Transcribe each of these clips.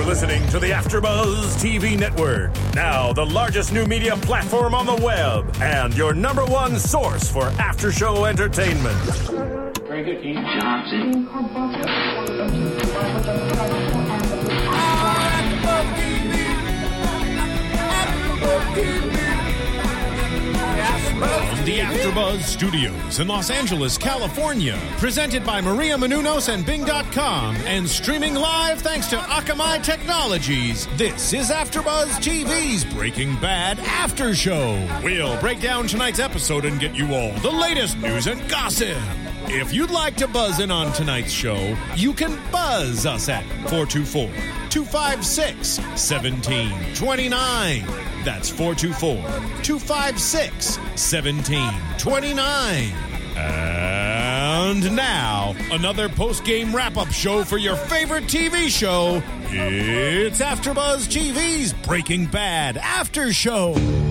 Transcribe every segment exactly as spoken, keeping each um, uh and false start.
listening to the AfterBuzz T V network. Now, the largest new media platform on the web and your number one source for after-show entertainment. Very good, Keith Johnson. From the AfterBuzz Studios in Los Angeles, California, presented by Maria Menounos and Bing dot com, and streaming live thanks to Akamai Technologies, this is AfterBuzz T V's Breaking Bad After Show. We'll break down tonight's episode and get you all the latest news and gossip. If you'd like to buzz in on tonight's show, you can buzz us at four two four, two five six, one seven two nine. That's four two four, two five six, one seven two nine. And now, another post-game wrap-up show for your favorite T V show. It's AfterBuzz T V's Breaking Bad After Show.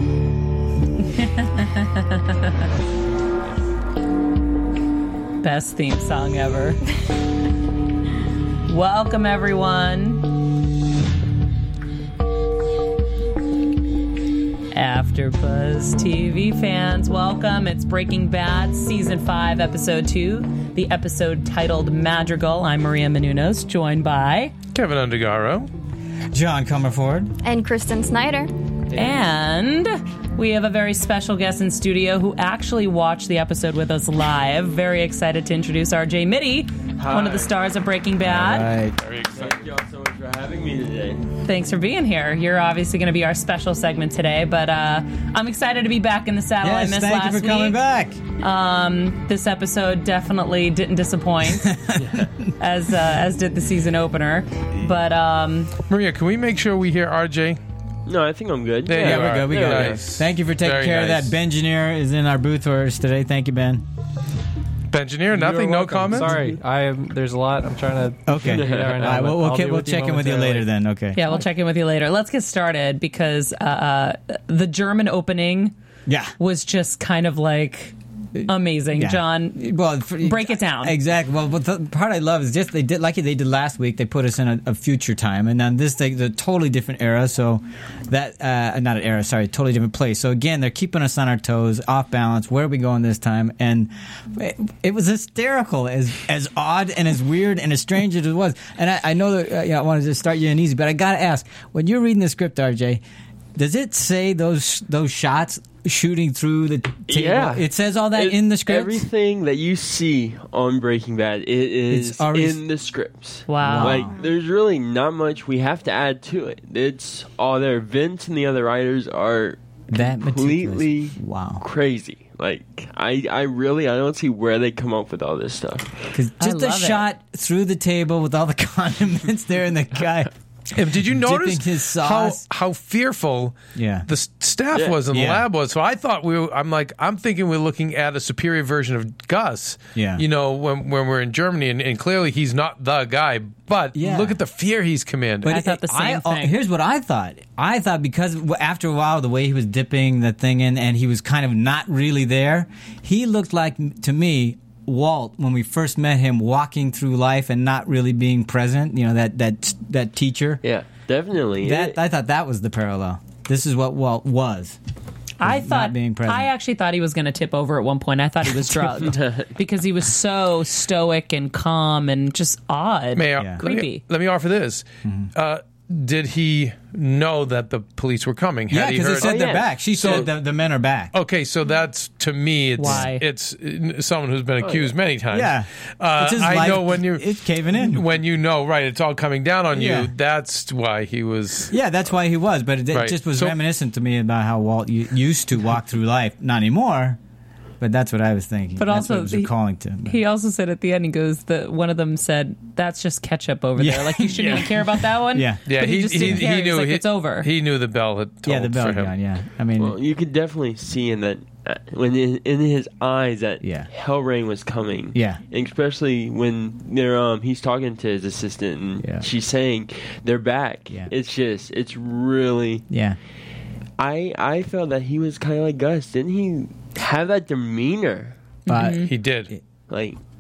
Best theme song ever. Welcome, everyone. AfterBuzz T V fans, welcome. It's Breaking Bad, Season five, Episode two, the episode titled Madrigal. I'm Maria Menounos, joined by... Kevin Undergaro. John Comerford. And Kristen Snyder. And we have a very special guest in studio who actually watched the episode with us live. Very excited to introduce R J Mitty, Hi. one of the stars of Breaking Bad. All right. Very excited. Thank y'all so much for having me today. Thanks for being here. You're obviously going to be our special segment today, but uh, I'm excited to be back in the saddle. Yes, I missed thank last you for coming week. back. Um, this episode definitely didn't disappoint, as uh, as did the season opener. But um, Maria, can we make sure we hear R J? No, I think I'm good. There Yeah, you we're are. good. We There got you it. are. Thank you for taking Very care nice. of that. Ben Engineer is in our booth for us today. Thank you, Ben. Bengineer, nothing, You're no welcome. comment? Sorry, I am. There's a lot. I'm trying to. Okay. figure it out right All now, right, but we'll, we'll, I'll ke- be we'll with you check in with you momentarily. later then. Okay. yeah, we'll check in with you later. Let's get started because uh, the German opening Yeah. was just kind of like amazing. Yeah. John, Well, for, break it down. Exactly. Well, but the part I love is just they did like they did last week. They put us in a, a future time, and then this thing, a totally different era. So that uh, not an era, sorry, totally different place. So again, they're keeping us on our toes, off balance. Where are we going this time? And it, it was hysterical, as as odd and as weird and as strange as it was. And I, I know that uh, you know, I wanted to start you in easy, but I got to ask: when you're reading the script, R J, does it say those those shots shooting through the table? Yeah. It says all that It- in the script? Everything that you see on Breaking Bad, it is It's already- in the scripts. Wow. Like, there's really not much we have to add to it. It's all there. Vince and the other writers are That completely meticulous. Wow. crazy. Like, I, I really, I don't see where they come up with all this stuff. Because I just a love it. shot through the table with all the condiments there and the guy. And did you notice Dipping his how sauce. how fearful Yeah. the s- staff Yeah. was in the Yeah. lab was? So I thought we were. I'm like I'm thinking we're looking at a superior version of Gus. Yeah. You know, when when we're in Germany, and, and clearly he's not the guy. But Yeah. look at the fear he's commanding. I thought the same I- thing. Here's what I thought. I thought because w- after a while, the way he was dipping the thing in and he was kind of not really there, he looked like, to me, Walt when we first met him walking through life and not really being present. You know, that that that teacher. Yeah, definitely. That It- I thought that was the parallel. This is what Walt was. I not thought being present. I actually thought he was going to tip over at one point. I thought he was drugged because he was so stoic and calm and just odd, May I- Yeah. let, creepy. me, let me offer this. Uh, did he know that the police were coming? Had Yeah, because he heard- said Oh, they're yeah. back. She So- said the, the men are back. Okay, so that's to me. It's Why? it's uh, someone who's been accused many times. Yeah. uh, It's his I life- know when you it's caving in. when you know right. It's all coming down on Yeah. you. That's why he was. Yeah, that's why he was. But it, it Right. just was So- reminiscent to me about how Walt u- used to walk through life. Not anymore, but that's what I was thinking. But that's also what it was he- recalling to. But- He also said at the end, he goes, "The one of them said that's just ketchup over Yeah. there. Like you shouldn't Yeah. even care about that one." Yeah. Yeah, but he, just didn't care. He's like, he, it's over. He knew the bell had told yeah, the bell for him. gun. Yeah, I mean, Well, you could definitely see in that uh, when in, in his eyes that Yeah. hell rain was coming. Yeah. And especially when they're um he's talking to his assistant and Yeah. she's saying they're back. Yeah. It's just it's really yeah, I I felt that he was kind of like Gus. Didn't he have that demeanor? but He did. Like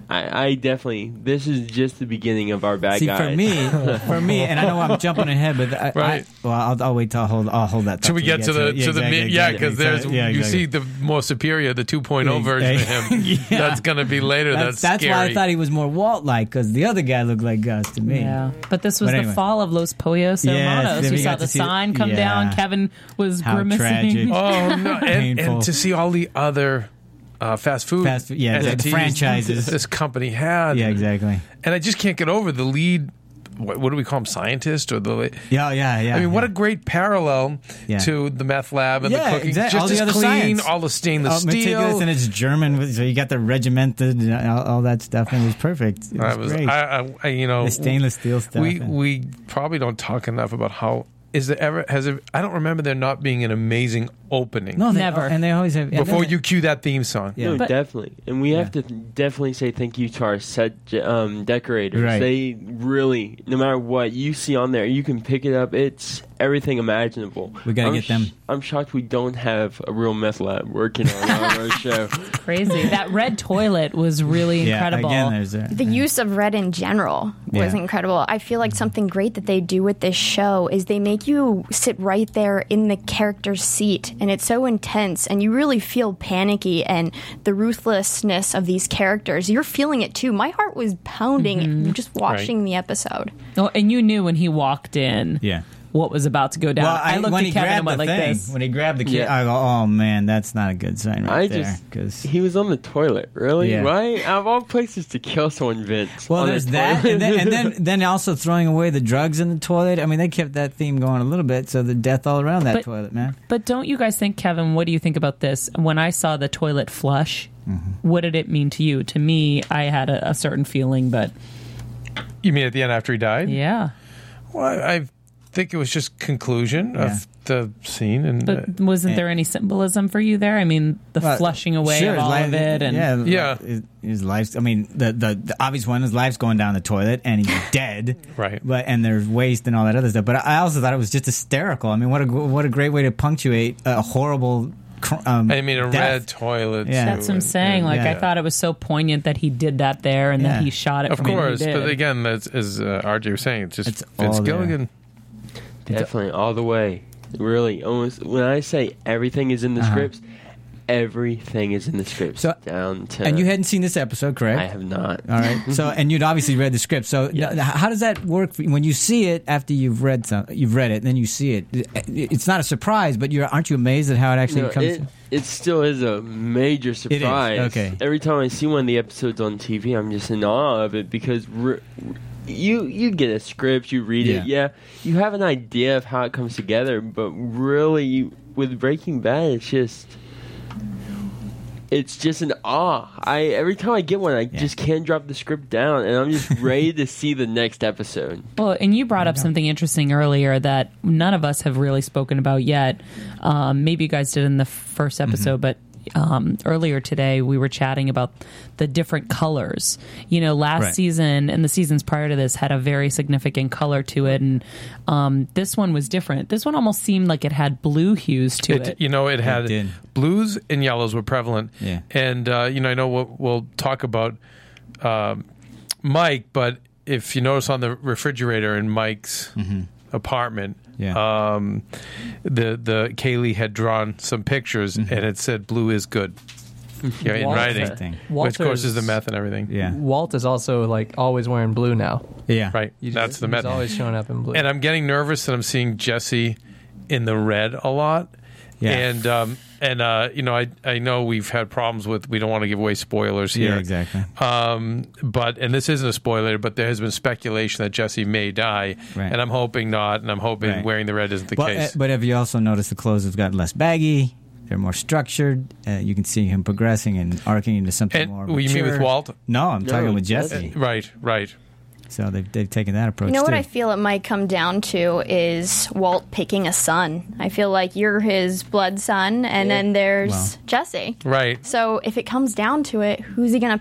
I, I definitely. This is just the beginning of our bad See, guys. for me, for me, and I know I'm jumping ahead, but I, Right. I, well, I'll, I'll wait till I'll hold, I'll hold that. Should we get to the yeah, to the exactly, mid- yeah? exactly, Because there's exactly. Yeah, you exactly. see the more superior, the two point oh Yeah, version of him. yeah. That's going to be later. That's, That's, that's why I scary. thought he was more Walt-like, because the other guy looked like Gus to me. Yeah, but this was But the anyway. fall of Los Pollos Yes, Hermanos. then You we saw got the to see- sign come yeah. down. Kevin was How grimacing. tragic. Oh no! And, Painful. and to see all the other uh, fast food, Fast food- yeah, the- the entities franchises. this company had. Yeah, exactly. And I just can't get over the lead. What, what do we call him? Scientist or the? Yeah, yeah, yeah. I mean, what yeah. a great parallel Yeah. to the meth lab and Yeah, the cooking. exact- Just all the as other clean, science. all the stainless Oh, meticulous, steel. and it's German, so you got the regimented, and all, all that stuff, and it was perfect. It was, I was, great. I, I, I, you know, the stainless steel stuff. We and- we probably don't talk enough about how is there ever has there, I don't remember there not being an amazing opening. no, they, Never. and they always have. and before then- you cue that theme song. Yeah. No, But- definitely, and we have to definitely say thank you to our set um, decorators. Right. They really, no matter what you see on there, you can pick it up. It's everything imaginable. We gotta I'm get them. I'm shocked we don't have a real meth lab working on our show. Crazy. That red toilet was really yeah, incredible. Again, there's a, The use of red in general was Yeah. incredible. I feel like something great that they do with this show is they make you sit right there in the character's seat, and it's so intense, and you really feel panicky and the ruthlessness of these characters. You're feeling it too. My heart was pounding just watching the episode. Oh, and you knew when he walked in yeah. what was about to go down. Well, I, I, looked when at he Kevin and grabbed went the like thing, this. when he grabbed the kid, Yeah. I go, "Oh man, that's not a good sign right I there." just, Because he was on the toilet, really, Yeah. right? Out of all places to kill someone, Vince. well, on the there's that, toilet. and then, and then then also throwing away the drugs in the toilet. I mean, they kept that theme going a little bit, so the death all around that But- toilet, man. But don't you guys think, Kevin, what do you think about this? When I saw the toilet flush, Mm-hmm. what did it mean to you? To me, I had a, a certain feeling, but You mean at the end after he died? yeah. Well, I, I think it was just conclusion Yeah. of the scene, and uh, But wasn't there any symbolism for you there? I mean, the Well, flushing away sure, of all his of life- it, and yeah, Yeah. his, his life. I mean, the, the the obvious one is life's going down the toilet, and he's dead. Right. But and there's waste and all that other stuff. But I also thought it was just hysterical. I mean, what a what a great way to punctuate a horrible. cr- Um, I mean a death. red toilet. Yeah. too, that's what I'm and- saying. Like, Yeah. I thought it was so poignant that he did that there, and Yeah. that he shot it. Of from where he course, did. but again, as, as uh, R J was saying, it's just It's Vince all there. Gilligan. Definitely, all the way. Really, almost. When I say everything is in the Uh-huh. scripts, everything is in the scripts. So- down to. And you hadn't seen this episode, correct? I have not. All right. So, and you'd obviously read the script. So, Yes. n- how does that work for you? When you see it after you've read some, you've read it, and then you see it? It's not a surprise, but you're aren't you amazed at how it actually No, comes? it, it still is a major surprise. okay. Every time I see one of the episodes on T V, I'm just in awe of it because re- you you get a script, you read it, Yeah. yeah, you have an idea of how it comes together, but really, you, with Breaking Bad, it's just. It's just an awe. I every time I get one, I just can't drop the script down, and I'm just ready to see the next episode. Well, and you brought up something interesting earlier that none of us have really spoken about yet. Um, maybe you guys did in the first episode, but um, earlier today we were chatting about the different colors. You know, last Right. season and the seasons prior to this had a very significant color to it, and um, this one was different. This one almost seemed like it had blue hues to it. It, you know, it had did. blues and yellows were prevalent. Yeah. And, uh, you know, I know we'll, we'll talk about um, Mike, but if you notice on the refrigerator in Mike's apartment, Yeah. um, the, the Kaylee had drawn some pictures and it said blue is good. Yeah, in Walter. writing. Interesting. Which, of course, is the Walter's- meth and everything. Yeah. Walt is also like always wearing blue now. Yeah. Right. You That's just- the he's meth. always showing up in blue. And I'm getting nervous that I'm seeing Jesse in the red a lot. Yeah. And um, and uh, you know, I I know we've had problems with. We don't want to give away spoilers here. Yeah, exactly. Um, but and this isn't a spoiler, but there has been speculation that Jesse may die, Right. and I'm hoping not, and I'm hoping Right. wearing the red isn't the But, case. uh, but have you also noticed the clothes have gotten less baggy? They're more structured. Uh, you can see him progressing and arcing into something And more. well, you mean with mature. Walt? No, I'm No, talking with Jesse. Jesse. right, right. So they've they've taken that approach You know what too. I feel it might come down to is Walt picking a son. I feel like you're his blood son, and then there's Well. Jesse. Right. So if it comes down to it, who's he going to pick?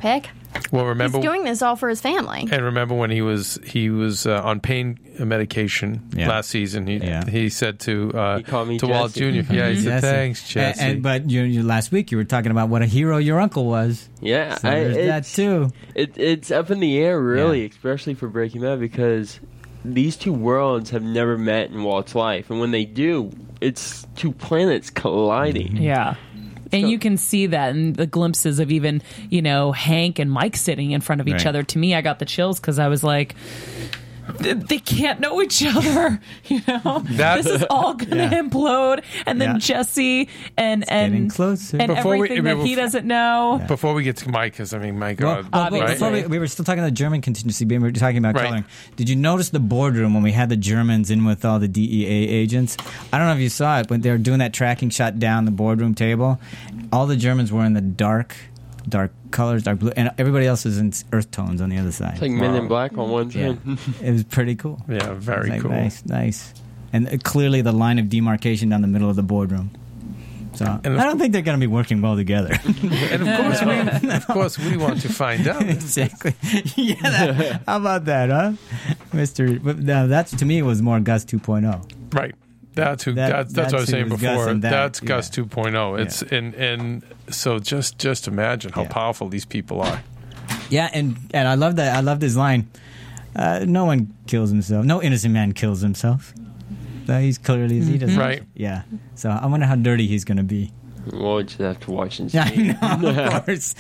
Well, remember He's doing this all for his family. And remember when he was he was uh, on pain medication Yeah. last season? He Yeah. he said to uh, He called me to Walt Jesse. Junior Yeah, he said, Jesse. "Thanks, Jesse." And, and but you, you last week you were talking about what a hero your uncle was. Yeah, So I, there's that it's- too. It, it's up in the air, really, Yeah. especially for Breaking Bad, because these two worlds have never met in Walt's life, and when they do, it's two planets colliding. Yeah. And you can see that in the glimpses of even, you know, Hank and Mike sitting in front of each Right. other. To me, I got the chills because I was like, "Th- they can't know each other. You know, That's- this is all going to Yeah. implode. And then Yeah. Jesse and getting and closer. and Before we- everything that he before- doesn't know. Before we get to Mike, because I mean, my Well, God, well, well, Obviously. before we, we were still talking about the German contingency. We were talking about Right. coloring. Did you notice the boardroom when we had the Germans in with all the D E A agents? I don't know if you saw it when they were doing that tracking shot down the boardroom table. All the Germans were in the dark, dark colors, dark blue, and everybody else is in earth tones on the other side. It's like Men in Black on one Yeah. side. It was pretty cool. yeah, very It was like, cool. Nice, nice, and uh, clearly the line of demarcation down the middle of the boardroom. So And of I don't think they're going to be working well together. And of course, we, of course, we want to find out. Exactly. yeah. That, how about that, huh, Mister? But now that's to me was more Gus two point oh. Right. That's who. That- that's, that's what I was that's who saying was Gus before. and that, That's yeah. Gus two point oh. It's and and so just just imagine how Yeah. powerful these people are. Yeah, and and I love that. I love this line. Uh, no one kills himself. No innocent man kills himself. Uh, he's clearly he doesn't. Right. Yeah. So I wonder how dirty he's going to be. We'll just have to watch and see. Yeah, I know. Of course.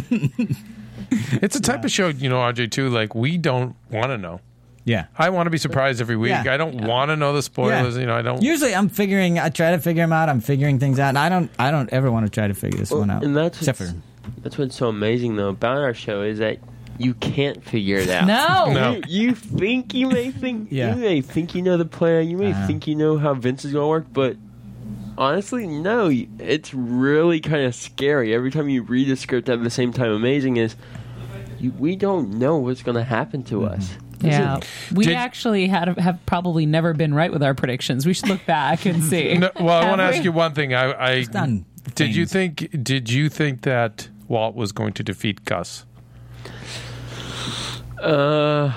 It's a type of show, you know, R J, too. Like we don't want to know. Yeah. I want to be surprised every week. Yeah. I don't want to know the spoilers. Yeah. You know, I don't. Usually, I'm figuring. I try to figure them out. I'm figuring things out, and I don't. I don't ever want to try to figure this Well, one out. and that's except what's- for That's what's so amazing, though, about our show is that you can't figure it out. No. No. You, you think you may think Yeah. you may think you know the plan. You may Uh-huh. think you know how Vince is going to work, but honestly, no. It's really kind of scary every time you read a script at the same time. Amazing is you, we don't know what's going to happen to Mm-hmm. us. Yeah, we Did- actually had have probably never been right with our predictions. We should look back and see. No, well, I Have want to we? ask you one thing. I, I done did you things. think did you think that Walt was going to defeat Gus? Uh,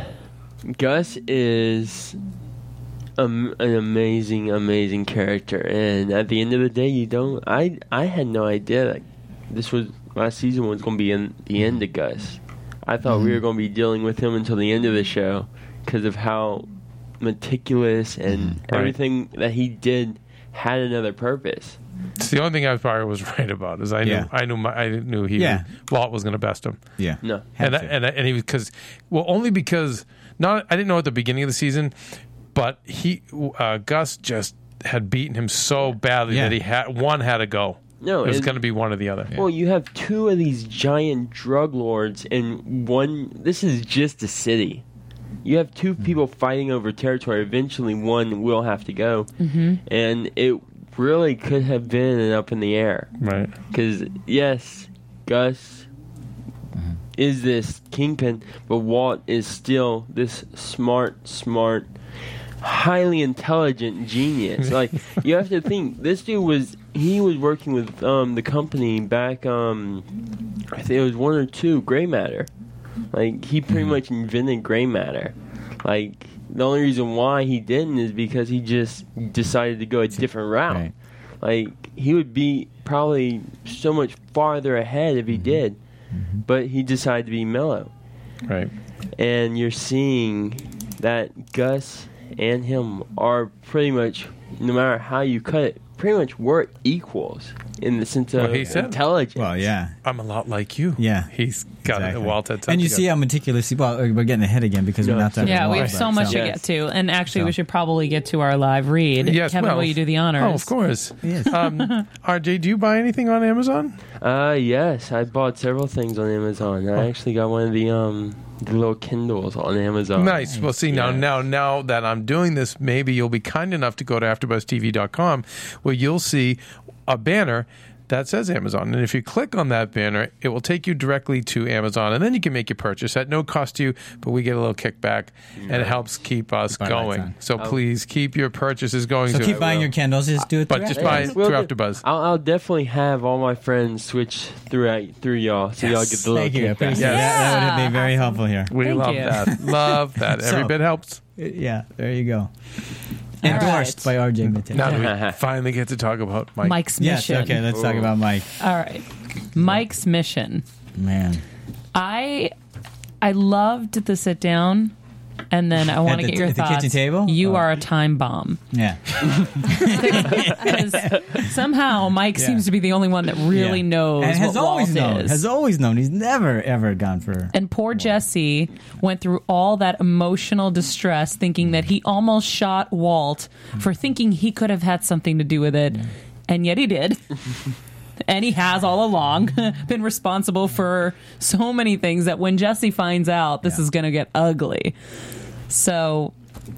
Gus is um, an amazing, amazing character, and at the end of the day, you don't. I I had no idea that this was last season was going to be in the end of Gus. I thought we were going to be dealing with him until the end of the show because of how meticulous and Right. everything that he did had another purpose. It's the only thing I probably was right about is I knew Yeah. I knew my, I knew he Yeah. Walt was going to best him. yeah. No. Had and to. and and he was because well only because not I didn't know at the beginning of the season, but he uh, Gus just had beaten him so badly Yeah. that he had one had to go. No, it was and- going to be one or the other. Well, you have two of these giant drug lords, and one. This is just a city. You have two people fighting over territory. Eventually, one will have to go, mm-hmm. and it really could have been an up in the air. Right. Because yes, Gus is this kingpin, but Walt is still this smart, smart, highly intelligent genius. Like you have to think, this dude was he was working with um, the company back. Um, I think it was one or two gray matter. Like he pretty much invented gray matter. Like the only reason why he didn't is because he just decided to go a different route. Right. Like he would be probably so much farther ahead if he did, but he decided to be mellow. Right. And you're seeing that Gus and him are pretty much, no matter how you cut it, pretty much were equals in the sense of Well, he said- intelligence. Well, yeah. I'm a lot like you. Yeah. He's got Exactly. it. Walt had and you something see to- how meticulous. Well, we're getting ahead again because No, we're not talking Yeah, about we Walt, have so but- much so- to Yes. get to, and actually, So. we should probably get to our live read. Yes, Kevin, well, will you do the honors? Oh, of course. Yes. Um, R J, do you buy anything on Amazon? Uh, yes, I bought several things on Amazon. I actually got one of the um the little Kindles on Amazon. Nice. Well, see now, Yeah. now, now that I'm doing this, maybe you'll be kind enough to go to AfterBuzzTV dot com, where you'll see a banner that says Amazon. And if you click on that banner, it will take you directly to Amazon, and then you can make your purchase at no cost to you, but we get a little kickback, and it helps keep us Keep our lights going. on. So please keep your purchases going. So So- keep buying your Kindles. Just do it. but through just Apple. buy Yeah. it Will through do. AfterBuzz. I'll, I'll definitely have all my friends switch through through y'all, so y'all get the little Thank you. I kickback. appreciate that. That would be very helpful here. We Thank love you. that. Love that. Every So- bit helps. Yeah, there you go. All Endorsed right. by R J Mateo. Now that we finally get to talk about Mike. Mike's Yes, mission. okay, let's talk about Mike. All right. Mike's mission. Man. I I loved the sit down, and then I want to the- get your at the thoughts. kitchen table? You Oh. are a time bomb. Yeah. 'Cause somehow Mike Yeah. seems to be the only one that really Yeah. knows and has what always Walt known. is. Has always known. He's never, ever gone for. And poor Jesse went through all that emotional distress thinking that he almost shot Walt for thinking he could have had something to do with it. And yet he did. And he has all along been responsible for so many things that when Jesse finds out, this Yeah. is going to get ugly. So,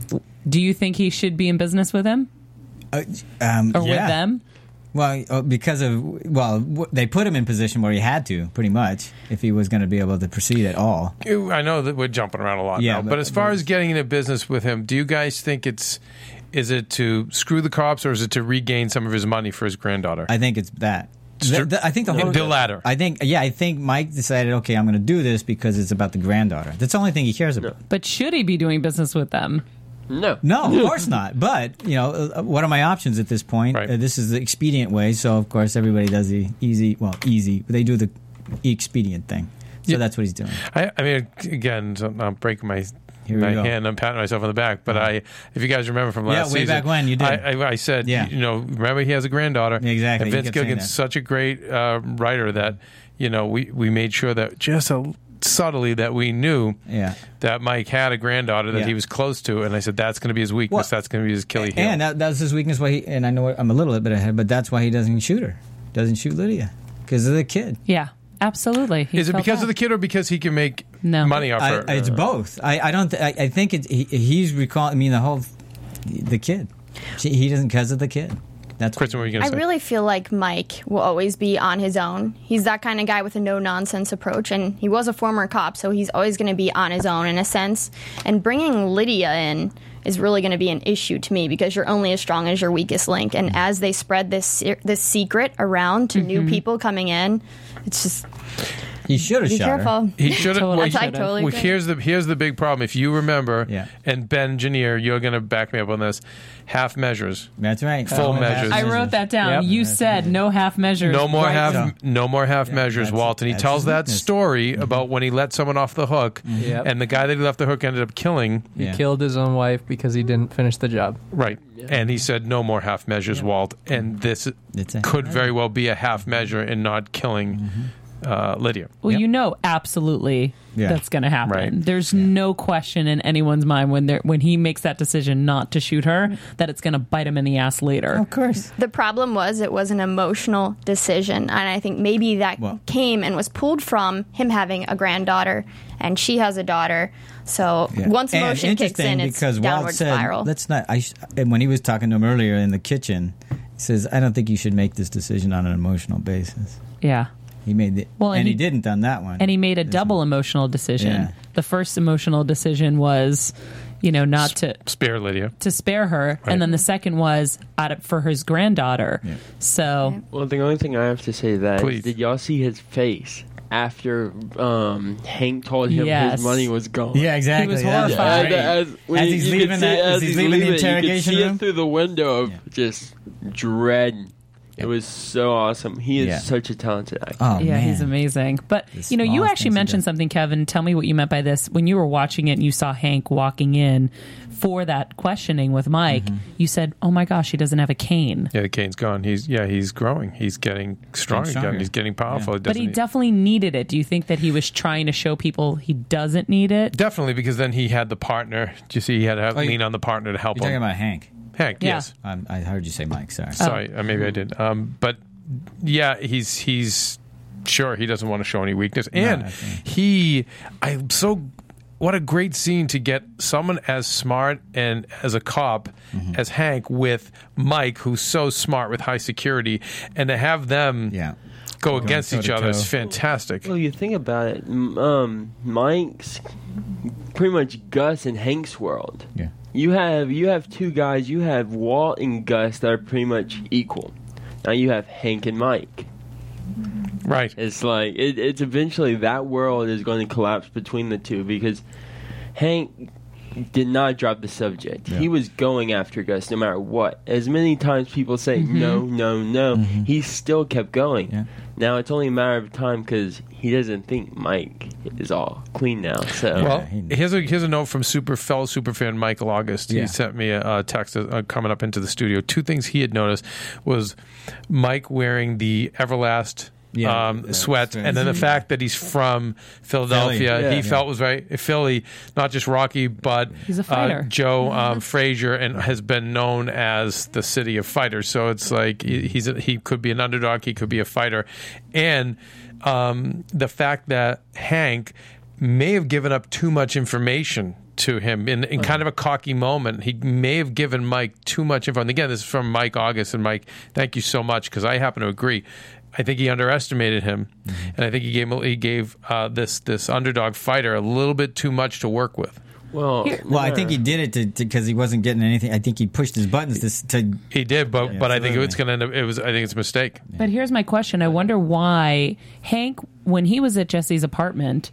do you think he should be in business with him Uh, um, or yeah. with them? Well, uh, because of well, w- they put him in position where he had to, pretty much, if he was going to be able to proceed at all. I know that we're jumping around a lot Yeah, now, but, but- as far as getting into business with him, do you guys think it's is it to screw the cops or is it to regain some of his money for his granddaughter? I think it's that. The- the- I think the whole The latter. I think yeah. I think Mike decided, okay, I'm going to do this because it's about the granddaughter. That's the only thing he cares about. But should he be doing business with them? No. No, of course not. But you know, uh, what are my options at this point? Right. Uh, this is the expedient way. So of course, everybody does the easy. Well, easy. They do the expedient thing. So Yeah. that's what he's doing. I, I mean, again, so I'm breaking my Here we my go. Uh-huh. hand. I'm patting myself on the back. But I, if you guys remember from Yeah, last way season, back when, you did. I, I, I said, Yeah. you know, remember he has a granddaughter. Exactly, And you Vince kept saying Gilligan's that. such a great uh, writer that you know we we made sure that just a, subtly that we knew Yeah. that Mike had a granddaughter that Yeah. he was close to, and I said that's going to be his weakness. Well, that's going to be his Achilles heel. And that, that's his weakness. Why he and I know I'm a little bit ahead, but that's why he doesn't shoot her. Doesn't shoot Lydia because of the kid. Yeah, absolutely. He Is it felt because bad. of the kid or because he can make No. money off I, her? it's both. I, I don't. Th- I, I think it, he, he's recalling. I mean, the whole the kid. She, he doesn't because of the kid. That's Kristen, what were you going I to say? really feel like Mike will always be on his own. He's that kind of guy with a no-nonsense approach, and he was a former cop, so he's always going to be on his own in a sense. And bringing Lydia in is really going to be an issue to me because you're only as strong as your weakest link. And as they spread this se- this secret around to new people coming in, it's just he should have be shot her. careful. He should have. Totally well, I should've. totally well, agree. here's the here's the big problem. If you remember, Yeah. and Ben Janier, you're going to back me up on this. Half measures. That's right. Full Oh, measures. I wrote that down. Yep. You said no half measures. No more right? half. So- No more half measures, that's- Walt. And he that's tells his that weakness. story Mm-hmm. about when he let someone off the hook, Yep. and the guy that he left the hook ended up killing. He Yeah. killed his own wife because he didn't finish the job. Right. And he said, "No more half measures, Walt." And this It's a- could very well be a half measure in not killing uh, Lydia. Well, Yep. you know, absolutely, Yeah. that's going to happen. Right. There's no question in anyone's mind when they when he makes that decision not to shoot her that it's going to bite him in the ass later. Of course. The problem was it was an emotional decision, and I think maybe that Well- came and was pulled from him having a granddaughter, and she has a daughter. So Yeah. once And emotion kicks interesting in, it's because downward Walt said, spiral. "Let's not." I sh- and when he was talking to him earlier in the kitchen, he says, "I don't think you should make this decision on an emotional basis." Yeah. He made the, Well, and and, he, he- didn't on that one. And he made a double emotional decision. Yeah. The first emotional decision was, you know, not to Spare Lydia. to spare her, Right. and then the second was out of, for his granddaughter. Yeah. So Well, the only thing I have to say to that is, Please. did y'all see his face after um, Hank told him Yes. his money was gone? yeah, exactly. He was That's horrified. great. As, as, when As you- he's you could leaving see that- it as as he's he's leaving the leaving, you could interrogation see room? it through the window of Yeah. just dread. It was so awesome. He is Yeah. such a talented actor. Oh, yeah, man. he's amazing. But The you know, you smallest actually things he mentioned does. something, Kevin. Tell me what you meant by this. When you were watching it and you saw Hank walking in for that questioning with Mike, Mm-hmm. you said, "Oh my gosh, he doesn't have a cane." Yeah, the cane's gone. He's yeah, he's growing. He's getting strong stronger. again. He's getting powerful. But he doesn't definitely needed it. Do you think that he was trying to show people he doesn't need it? Definitely, because then he had the partner. Do you see? He had to have, Oh, you- lean on the partner to help You're talking him. about Hank. Hank, Yeah. yes. Um, I heard you say Mike. Sorry. Sorry, uh, maybe I did. Um, but yeah, he's he's sure he doesn't want to show any weakness, and I think- he, I'm so. what a great scene to get someone as smart and as a cop mm-hmm. as Hank with Mike, who's so smart with high security, and to have them yeah. go Going against each toe-to-toe. other is fantastic. Well, you think about it, m- um, Mike's pretty much Gus and Hank's world. Yeah. You have you have two guys. You have Walt and Gus that are pretty much equal. Now you have Hank and Mike. Right. It's like it, it's eventually that world is going to collapse between the two because Hank did not drop the subject. Yeah. He was going after Gus no matter what. As many times people say Mm-hmm. no, no, no, Mhm. he still kept going. Yeah. Now it's only a matter of time because he doesn't think Mike is all clean now. So Well, he- here's a here's a note from super fellow superfan Michael August. Yeah. He sent me a, a text uh, coming up into the studio. Two things he had noticed was Mike wearing the Everlast Yeah, um, uh, sweat, sweat. and then the fact that he's from Philadelphia. Philly. He Yeah. felt was very Philly, not just Rocky, but He's a fighter. Uh, Joe um, Frazier, and has been known as the city of fighters. So it's like he, he's a, he could be an underdog, he could be a fighter, and um, the fact that Hank may have given up too much information to him in, in kind of a cocky moment. He may have given Mike too much info. And again, this is from Mike August. And Mike, thank you so much, because I happen to agree. I think he underestimated him, mm-hmm. and I think he gave he gave uh, this this underdog fighter a little bit too much to work with. well, Well, I think he did it because he wasn't getting anything. I think he pushed his buttons to. to He did, but Yeah, but I think absolutely. it's going to end up. It was. I think it's a mistake. But here's my question. I wonder why Hank, when he was at Jesse's apartment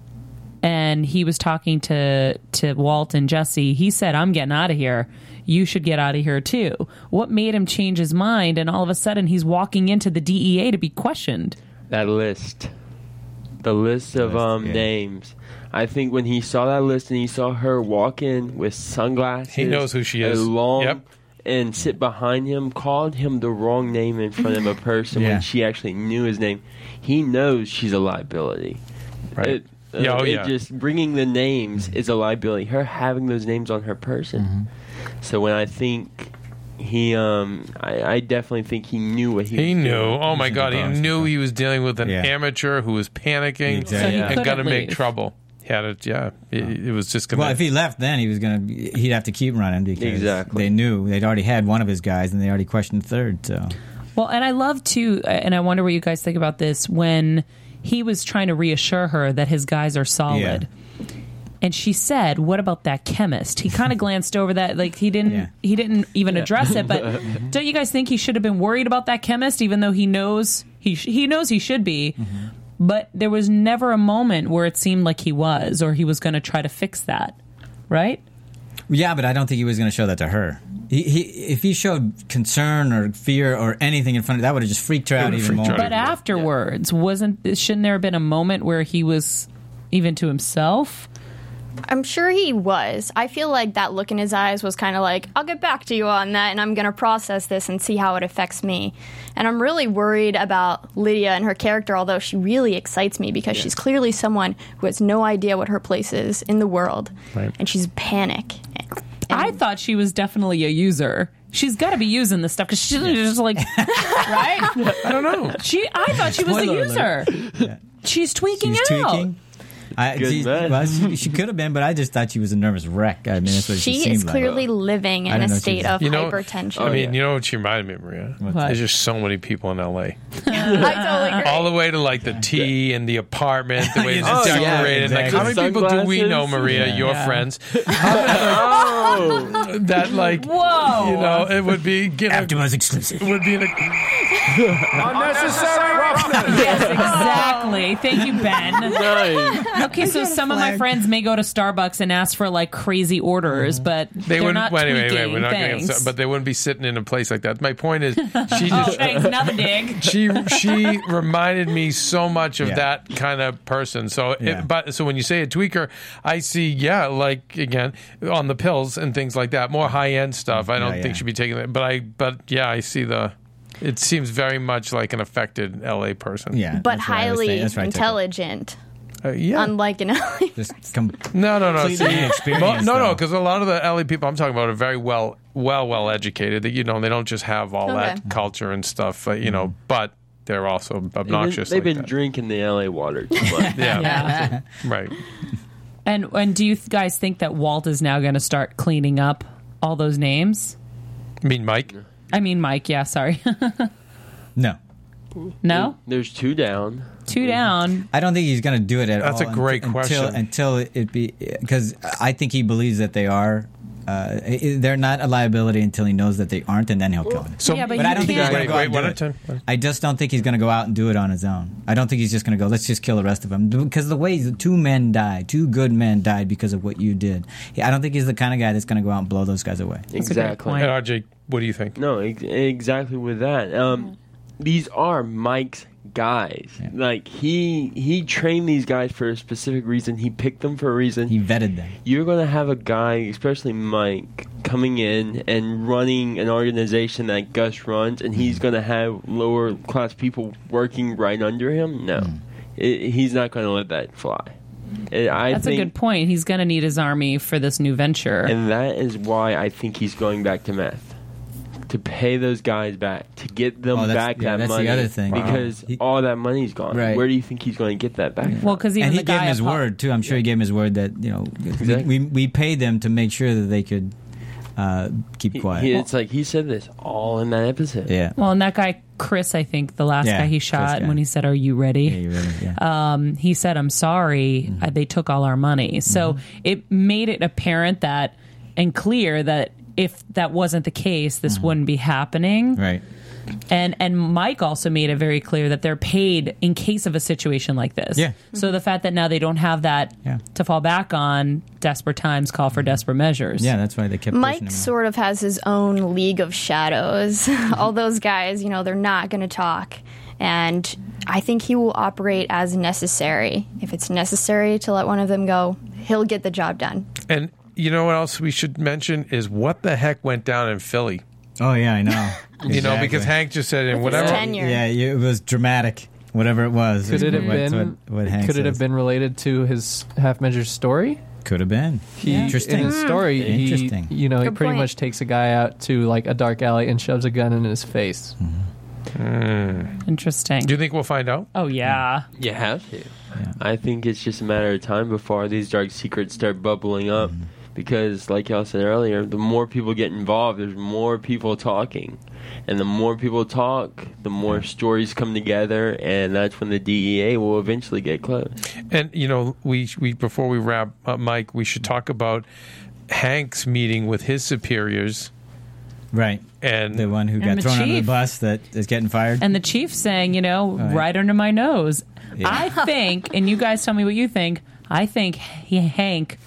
and he was talking to, to Walt and Jesse, he said, I'm getting out of here. You should get out of here too. What made him change his mind? And all of a sudden he's walking into the D E A to be questioned. that list, the list of list, um yeah. names. I think when he saw that list and he saw her walk in with sunglasses, He knows who she a is. long, Yep. and sit behind him, called him the wrong name in front of a person Yeah. when she actually knew his name. He knows she's a liability. Right. It, uh, Yeah, oh, it yeah. just bringing the names is a liability. Her having those names on her person. Mm-hmm. So when I think he, um, I, I definitely think he knew what he, He was knew. doing. Oh my He's in God! the He box. knew he was dealing with an Yeah. amateur who was panicking Exactly. So he and couldn't going to make leave. trouble. He had it. Yeah, it, it was just going. well, if he left, then he was gonna. He'd have to keep running because Exactly. they knew they'd already had one of his guys and they already questioned the third. So Well, and I love too, and I wonder what you guys think about this, when he was trying to reassure her that his guys are solid. And she said, "What about that chemist?" He kind of glanced over that, like he didn't, Yeah. he didn't even address it. But don't you guys think he should have been worried about that chemist, even though he knows he sh- he knows he should be? Mm-hmm. But there was never a moment where it seemed like he was, or he was going to try to fix that, right? yeah, but I don't think he was going to show that to her. He, he if he showed concern or fear or anything in front of that, would have just freaked her out would've even freaked her more. out. But afterwards, wasn't shouldn't there have been a moment where he was even to himself? I'm sure he was. I feel like that look in his eyes was kind of like, I'll get back to you on that and I'm going to process this and see how it affects me. And I'm really worried about Lydia and her character, although she really excites me because she's clearly someone who has no idea what her place is in the world. Right. And she's panic. I thought she was definitely a user. She's got to be using this stuff because she's just like, right? I don't know. She, I thought she was a Spoiler user. She's tweaking She's out. tweaking. I, Good she, man. well, she, she could have been, but I just thought she was a nervous wreck. I mean, that's what she, She seemed is like. clearly living I in don't a know if state she's- of You know, hypertension. I mean, yeah. you know what she reminded me of, Maria? What? There's just so many people in L A. I totally agree. All the way to like the tea and the apartment, the way it's Oh, yeah, decorated. Like, how many exactly. people do we know, Sunglasses? Maria? Yeah. Your Yeah. friends? Oh, That like, Whoa. you know, it would be you know, Afterwards exclusive. would be an, unnecessary roughness. Yes, exactly. Thank you, Ben. nice. Okay, so some of my flag. friends may go to Starbucks and ask for like crazy orders, but They they're wouldn't. not Well, anyway, tweaking. anyway, we're not Thanks. going. But they wouldn't be sitting in a place like that. My point is, she Oh, just thanks. Another dig. she she reminded me so much of Yeah. that kind of person. So, Yeah. it, but so when you say a tweaker, I see, yeah, like again on the pills and things like that, more high end stuff. I don't Yeah, think yeah. she'd be taking that. But I, but yeah, I see the. It seems very much like an affected L A person. Yeah, but that's what I was highly saying. That's right, I took it. intelligent, Uh, yeah. unlike an Just com- No, no, no. completely See, inexperienced, no, no, though. because a lot of the L A people I'm talking about are very well, well, well educated. That you know, they don't just have all Okay. that culture and stuff. Uh, you know, but they're also They've been, obnoxious. they've like been that. drinking the L A water too much. Yeah, Yeah. right. And and do you guys think that Walt is now going to start cleaning up all those names? I mean, Mike. I mean, Mike. Yeah, sorry. No. No? There's two down. Two down. I don't think he's going to do it at That's all. a great until, question. Until it be because I think he believes that they are. Uh, they're not a liability until he knows that they aren't, and then he'll kill them. So, Yeah, but But you I don't think he's can't- going to go Wait, out and wait, do one it. at a time. I just don't think he's going to go out and do it on his own. I don't think he's just going to go, let's just kill the rest of them. Because the way the two men died, two good men died because of what you did. I don't think he's the kind of guy that's going to go out and blow those guys away. a great Exactly. point. And R J, what do you think? No, ex- exactly with that. Um, these are Mike's guys. Yeah. Like he he trained these guys for a specific reason. He picked them for a reason. He vetted them. You're going to have a guy, especially Mike, coming in and running an organization that Gus runs, and he's going to have lower class people working right under him. No, it, he's not going to let that fly. It, I That's think, a good point. He's going to need his army for this new venture. and that is why I think he's going back to meth. To pay those guys back, to get them Oh, that's- back yeah, that that's the money, other thing. because Wow. He- all that money's gone. Right. Where do you think he's going to get that back? well, because even And he the gave guy him his at Pop- word, too. I'm sure he gave him his word that, you know, Exactly. we, we paid them to make sure that they could uh, keep He- quiet. he- it's like he said this all in that episode. yeah. Well, and that guy Chris, I think the last Yeah, guy he Chris shot guy. when he said, "Are you ready?" Yeah, you really, yeah. um, he said, "I'm sorry, Mm-hmm. uh, they took all our money." So it made it apparent that and clear that if that wasn't the case, this wouldn't be happening. right. And and Mike also made it very clear that they're paid in case of a situation like this. Yeah. So the fact that now they don't have that Yeah. to fall back on, desperate times call for desperate measures. Yeah, that's why they kept pushing Mike him. sort of has his own league of shadows. All those guys, you know, they're not going to talk. And I think he will operate as necessary. If it's necessary to let one of them go, he'll get the job done. And you know what else we should mention is what the heck went down in Philly? Oh, yeah, I know. You know, because Exactly. Hank just said, and With his whatever. tenure. Yeah, you- it was dramatic. Whatever it was. Could it have That's been? What, what Hank could it have says. been related to his half measure story? Could have been. He, Interesting. In his story, he, Interesting. you know, he Good pretty point. much takes a guy out to like a dark alley and shoves a gun in his face. Interesting. Do you think we'll find out? Oh yeah. You have to. I think it's just a matter of time before these dark secrets start bubbling up. Mm-hmm. Because, like y'all said earlier, the more people get involved, there's more people talking. And the more people talk, the more stories come together, and that's when the D E A will eventually get close. And you know, we we before we wrap up, Mike, we should talk about Hank's meeting with his superiors Right. and The one who And got the thrown under the chief. bus that is getting fired. And the chief saying, you know, Right. right under my nose. Yeah. I think, and you guys tell me what you think. I think he, Hank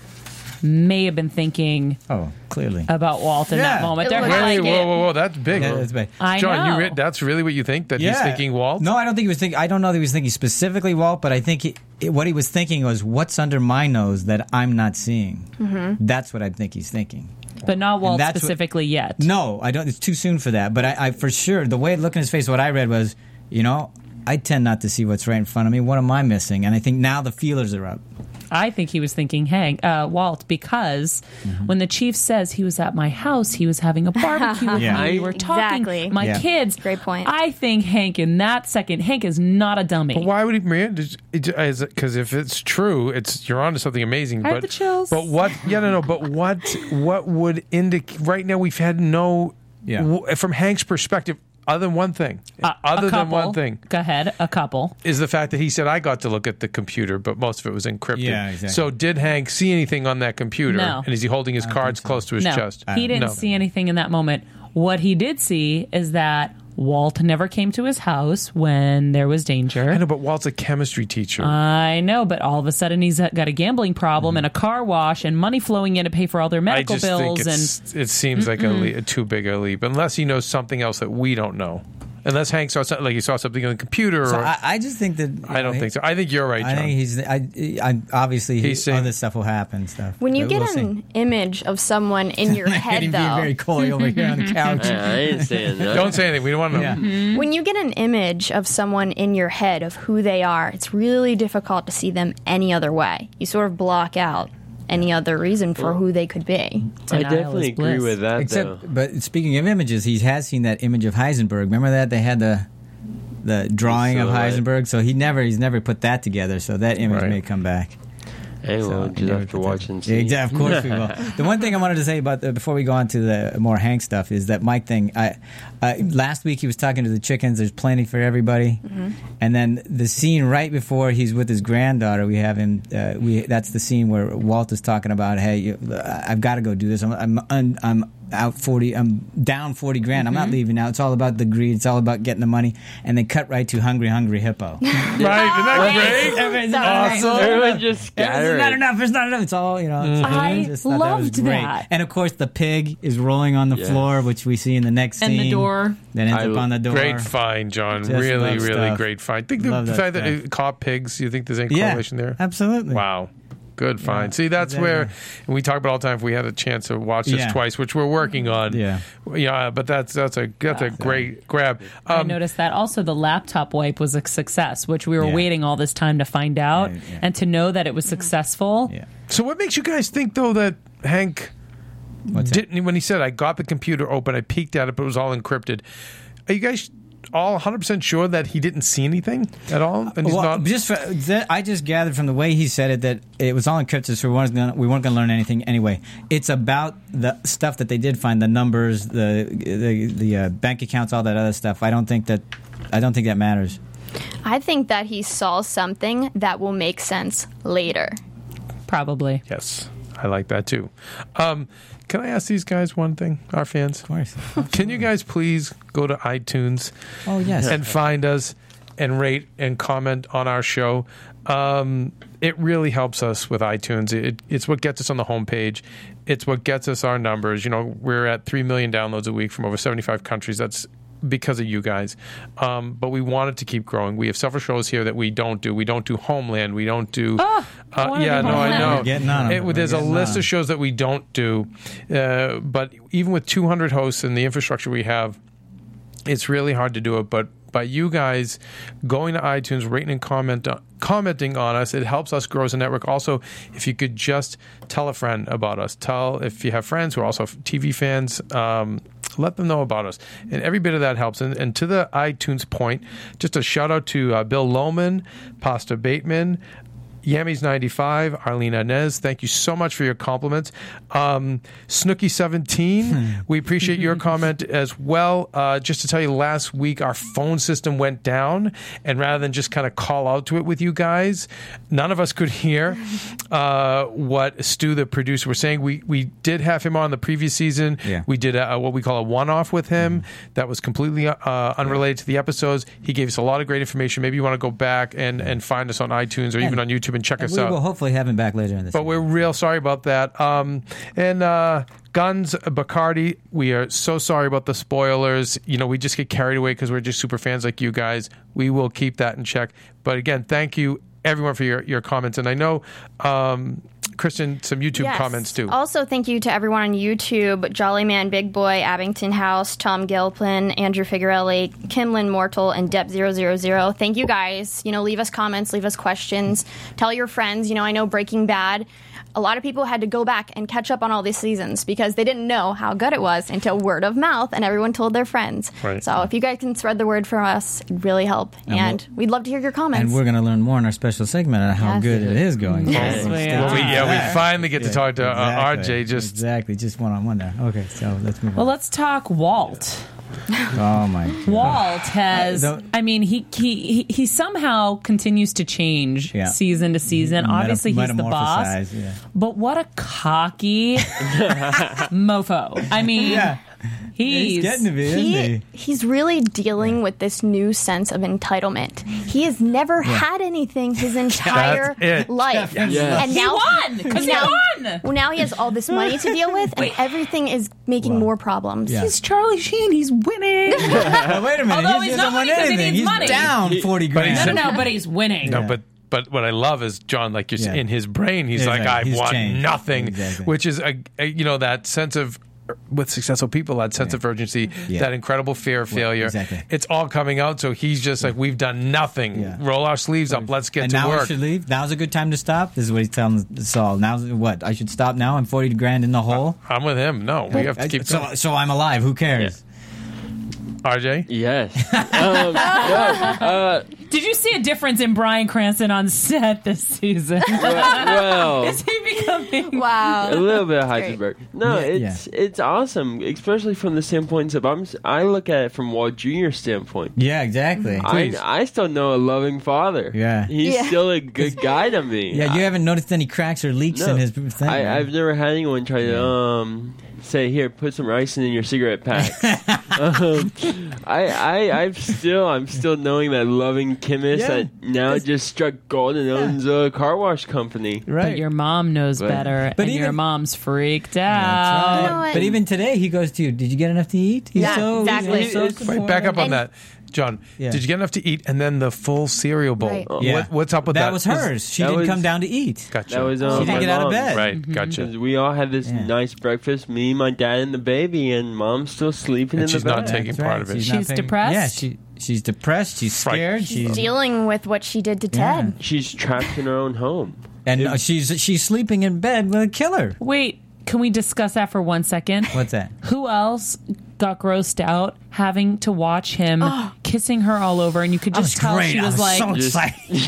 may have been thinking oh, clearly. about Walt in that Yeah. moment. It There looked had Wait, to whoa, get- whoa, whoa, that's big. Yeah, that's big. I John, know. you re- that's really what you think? That he's thinking Walt? No, I don't think he was thinking. I don't know that he was thinking specifically Walt, but I think he, it- what he was thinking was, "What's under my nose that I'm not seeing?" Mm-hmm. That's what I think he's thinking. but not Walt that's what- specifically yet. No, I don't. It's too soon for that. But I, I for sure, the way it looked in his face, what I read was, you know, I tend not to see what's right in front of me. What am I missing? And I think now the feelers are up. I think he was thinking Hank, uh, Walt, because Mm-hmm. when the chief says he was at my house, he was having a barbecue with Yeah. me. We were talking. Exactly. My Yeah. kids. Great point. I think Hank in that second, Hank is not a dummy. But why would he, Maria? Because if it's true, it's you're onto something amazing. I have but the chills. but what? Yeah, no, no. But what? What would indicate? Right now, we've had no. Yeah. w- from Hank's perspective, other than one thing, Uh, other a than couple. one thing, Go ahead, a couple. is the fact that he said I got to look at the computer, but most of it was encrypted. Yeah, exactly. So did Hank see anything on that computer? No. And is he holding his cards close to his No, chest? he didn't No. see anything in that moment. What he did see is that Walt never came to his house when there was danger. I know, but Walt's a chemistry teacher. I know, but all of a sudden he's got a gambling problem and a car wash and money flowing in to pay for all their Mm-hmm. I medical just bills. think And it's, it seems like a, le- too big a leap, unless he knows something else that we don't know. Unless Hank saw something, like he saw something on the computer. So or, I, I just think that. I don't he- think so. I think you're right, I John. think he's. I, I obviously He's he's saying- other stuff will happen. Stuff. When you But get we'll see. an image of someone in your Look at head, him being though, very coy over here on the couch. I, I ain't saying that. Don't say anything. We don't want to know. Yeah. Mm-hmm. when you get an image of someone in your head of who they are, it's really difficult to see them any other way. You sort of block out any other reason for who they could be. I Denial definitely is agree bliss. with that, Except, though. but speaking of images, he has seen that image of Heisenberg. Remember that they had the the drawing of silhouette. Heisenberg. So he never he's never put that together. So that image Right. may come back. Hey, well, So, just you never have to put watch that- and see. Yeah, exactly, of course we will. The one thing I wanted to say about the, before we go on to the more Hank stuff is that Mike thing. I uh, last week he was talking to the chickens. There's plenty for everybody, Mm-hmm. and then the scene right before he's with his granddaughter, we have him. Uh, we that's the scene where Walt is talking about, hey, you, I've got to go do this. I'm I'm, un, I'm out forty. I'm down forty grand. I'm not leaving now. It's all about the greed. It's all about getting the money. And they cut right to Hungry Hungry Hippo. Right? Isn't that great? Everyone's Awesome. Everyone just It's scattered. not enough. It's not enough. It's all, you know. It's, I just thought that was loved great. that. And of course, the pig is rolling on the Yes. floor, which we see in the next And scene. the door. That ends I up on the door. Great find, John. Just really, love really stuff. great find. Think the Love that fact that stuff. it caught pigs. You think there's any Yeah, correlation there? absolutely. Wow. Good find. Yeah, See, that's exactly. where and we talk about all the time. If we had a chance to watch this Yeah. twice, which we're working on, Yeah. yeah. But that's that's a that's a great grab. I Um, noticed that. Also, the laptop wipe was a success, which we were Yeah. waiting all this time to find out. Right, yeah. And to know that it was successful. Yeah. so, what makes you guys think though that Hank What's that? didn't when he said, "I got the computer open, I peeked at it, but it was all encrypted"? Are you guys all one hundred percent sure that he didn't see anything at all? And he's Well, not. just for, that, I just gathered from the way he said it that it was all encrypted, so we weren't gonna, we weren't going to learn anything anyway. It's about the stuff that they did find, the numbers, the the, the uh, bank accounts, all that other stuff. I don't think that I don't think that matters. I think that he saw something that will make sense later. Probably. Yes, I like that too. Um, can I ask these guys one thing, our fans? Of course. Can you guys please go to iTunes Oh yes. and find us and rate and comment on our show? Um, it really helps us with iTunes. It, it's what gets us on the homepage. It's what gets us our numbers. You know, we're at three million downloads a week from over seventy-five countries. That's because of you guys. Um, but we want it to keep growing. We have several shows here that we don't do. We don't do Homeland. We don't do... Oh, I uh, wanna yeah, do no, I Homeland. know. We're getting on 'em. It- We're there's a getting list on 'em. of shows that we don't do. Uh, but even with two hundred hosts and the infrastructure we have, it's really hard to do it. But by you guys going to iTunes, rating and comment, commenting on us, it helps us grow as a network. Also, if you could just tell a friend about us, tell if you have friends who are also T V fans, um, let them know about us. And every bit of that helps. And, and to the iTunes point, just a shout out to uh, Bill Lohman, Pasta Bateman, Yammy's ninety-five, Arlene Inez, thank you so much for your compliments. Um, Snooky seventeen, we appreciate your comment as well. Uh, just to tell you, last week our phone system went down, and rather than just kind of call out to it with you guys, none of us could hear uh, what Stu, the producer, was saying. We we did have him on the previous season. Yeah. We did a, a, what we call a one-off with him that was completely uh, unrelated to the episodes. He gave us a lot of great information. Maybe you want to go back and, and find us on iTunes or even on YouTube and check And us we out. will hopefully have him back later in this. But we're real sorry about that. Um, and uh, Guns Bacardi, we are so sorry about the spoilers. You know, we just get carried away because we're just super fans like you guys. We will keep that in check. But again, thank you everyone for your, your comments. And I know, um, Kristen, some YouTube Yes. comments too. Also, thank you to everyone on YouTube: Jolly Man Big Boy, Abington House, Tom Gilpin, Andrew Figuarelli, Kimlin Mortal, and Dep zero zero zero. Thank you guys. You know, leave us comments, leave us questions, tell your friends. You know, I know Breaking Bad, a lot of people had to go back and catch up on all these seasons because they didn't know how good it was until word of mouth and everyone told their friends. Right. So if you guys can spread the word for us, it'd really help. And And, we'll- we'd love to hear your comments. And we're going to learn more in our special segment on how Yes. good it is going. Yes, So we stay are. Well, we, tuned yeah, for we that. finally get to Yeah, talk to uh, R exactly. J. Just exactly, just one on one there. Okay, so let's move Well, on. let's talk Walt. Oh my God. Walt has, Uh, the- I mean, he, he he he somehow continues to change Yeah. season to season. Meta- Obviously, he's the boss. metamorphosize, yeah. But what a cocky mofo. I mean, Yeah. he's, He's getting to be, isn't he, he? he's really dealing with this new sense of entitlement. He has never had anything his entire That's it. life. Yes. And He now, won! 'Cause he now, won! Well, now he has all this money to deal with, and everything is making Wow. more problems. Yeah. He's Charlie Sheen. He's winning. Now, wait a minute. Although he he's doesn't not want winning 'cause he anything. needs He's money. down forty But he's- grand. no, no, but he's winning. No, Yeah. but but what I love is John, like you're s- Yeah. in his brain, he's like, Exactly. I He's want changed. nothing, Exactly. which is a, a you know that sense of with successful people, that sense Yeah. of urgency, Yeah. that incredible fear of failure. exactly. It's all coming out. So he's just like, we've done nothing. Yeah. Roll our sleeves up. Let's get and to now I work. should leave. Now's a good time to stop. This is what he's telling Saul. Now's what I should stop now. I'm forty grand in the hole. I'm with him. No, we have to keep so, going. so I'm alive. Who cares? R J, Yes. um, no, uh, Did you see a difference in Bryan Cranston on set this season? Well, is he becoming Wow. a little bit of Heisenberg? No, Yeah, it's it's awesome, especially from the standpoint of I'm. I look at it from Walt Junior's standpoint. Yeah, exactly. I, I still know a loving father. Yeah. He's Yeah. still a good guy to me. Yeah, you haven't noticed any cracks or leaks No. in his thing. I, right? I've never had anyone try to um say, "Here, put some rice in your cigarette pack." um, I, I, I'm still, I'm still knowing that loving chemist Yeah. that now just struck gold and owns a car wash company. right. But your mom knows But- better, But and your even- mom's freaked That's out. right. You know what? But even today, he goes to you. Did you get enough to eat? He's Yeah, so, exactly. he's so It's- Wait, back up on And- that, John. Yeah. Did you get enough to eat and then the full cereal bowl? Right. Yeah. What, what's up with that? That was hers. She that didn't was- come down to eat. Gotcha. That was She um, didn't my get out of mom. bed. right. Gotcha. 'Cause we all had this Yeah. nice breakfast, me, my dad, and the baby, and mom's still sleeping And in she's the bed. not taking That's part right. of it. She's, not She's paying- depressed? Yeah, she she's depressed. She's Fright- scared. She's She's dealing with what she did to Yeah. Ted. She's trapped in her own home. and uh, she's she's sleeping in bed with a killer. Wait, can we discuss that for one second? What's that? Who else got grossed out having to watch him kissing her all over, and you could That just was tell great. she I was was like, so Just-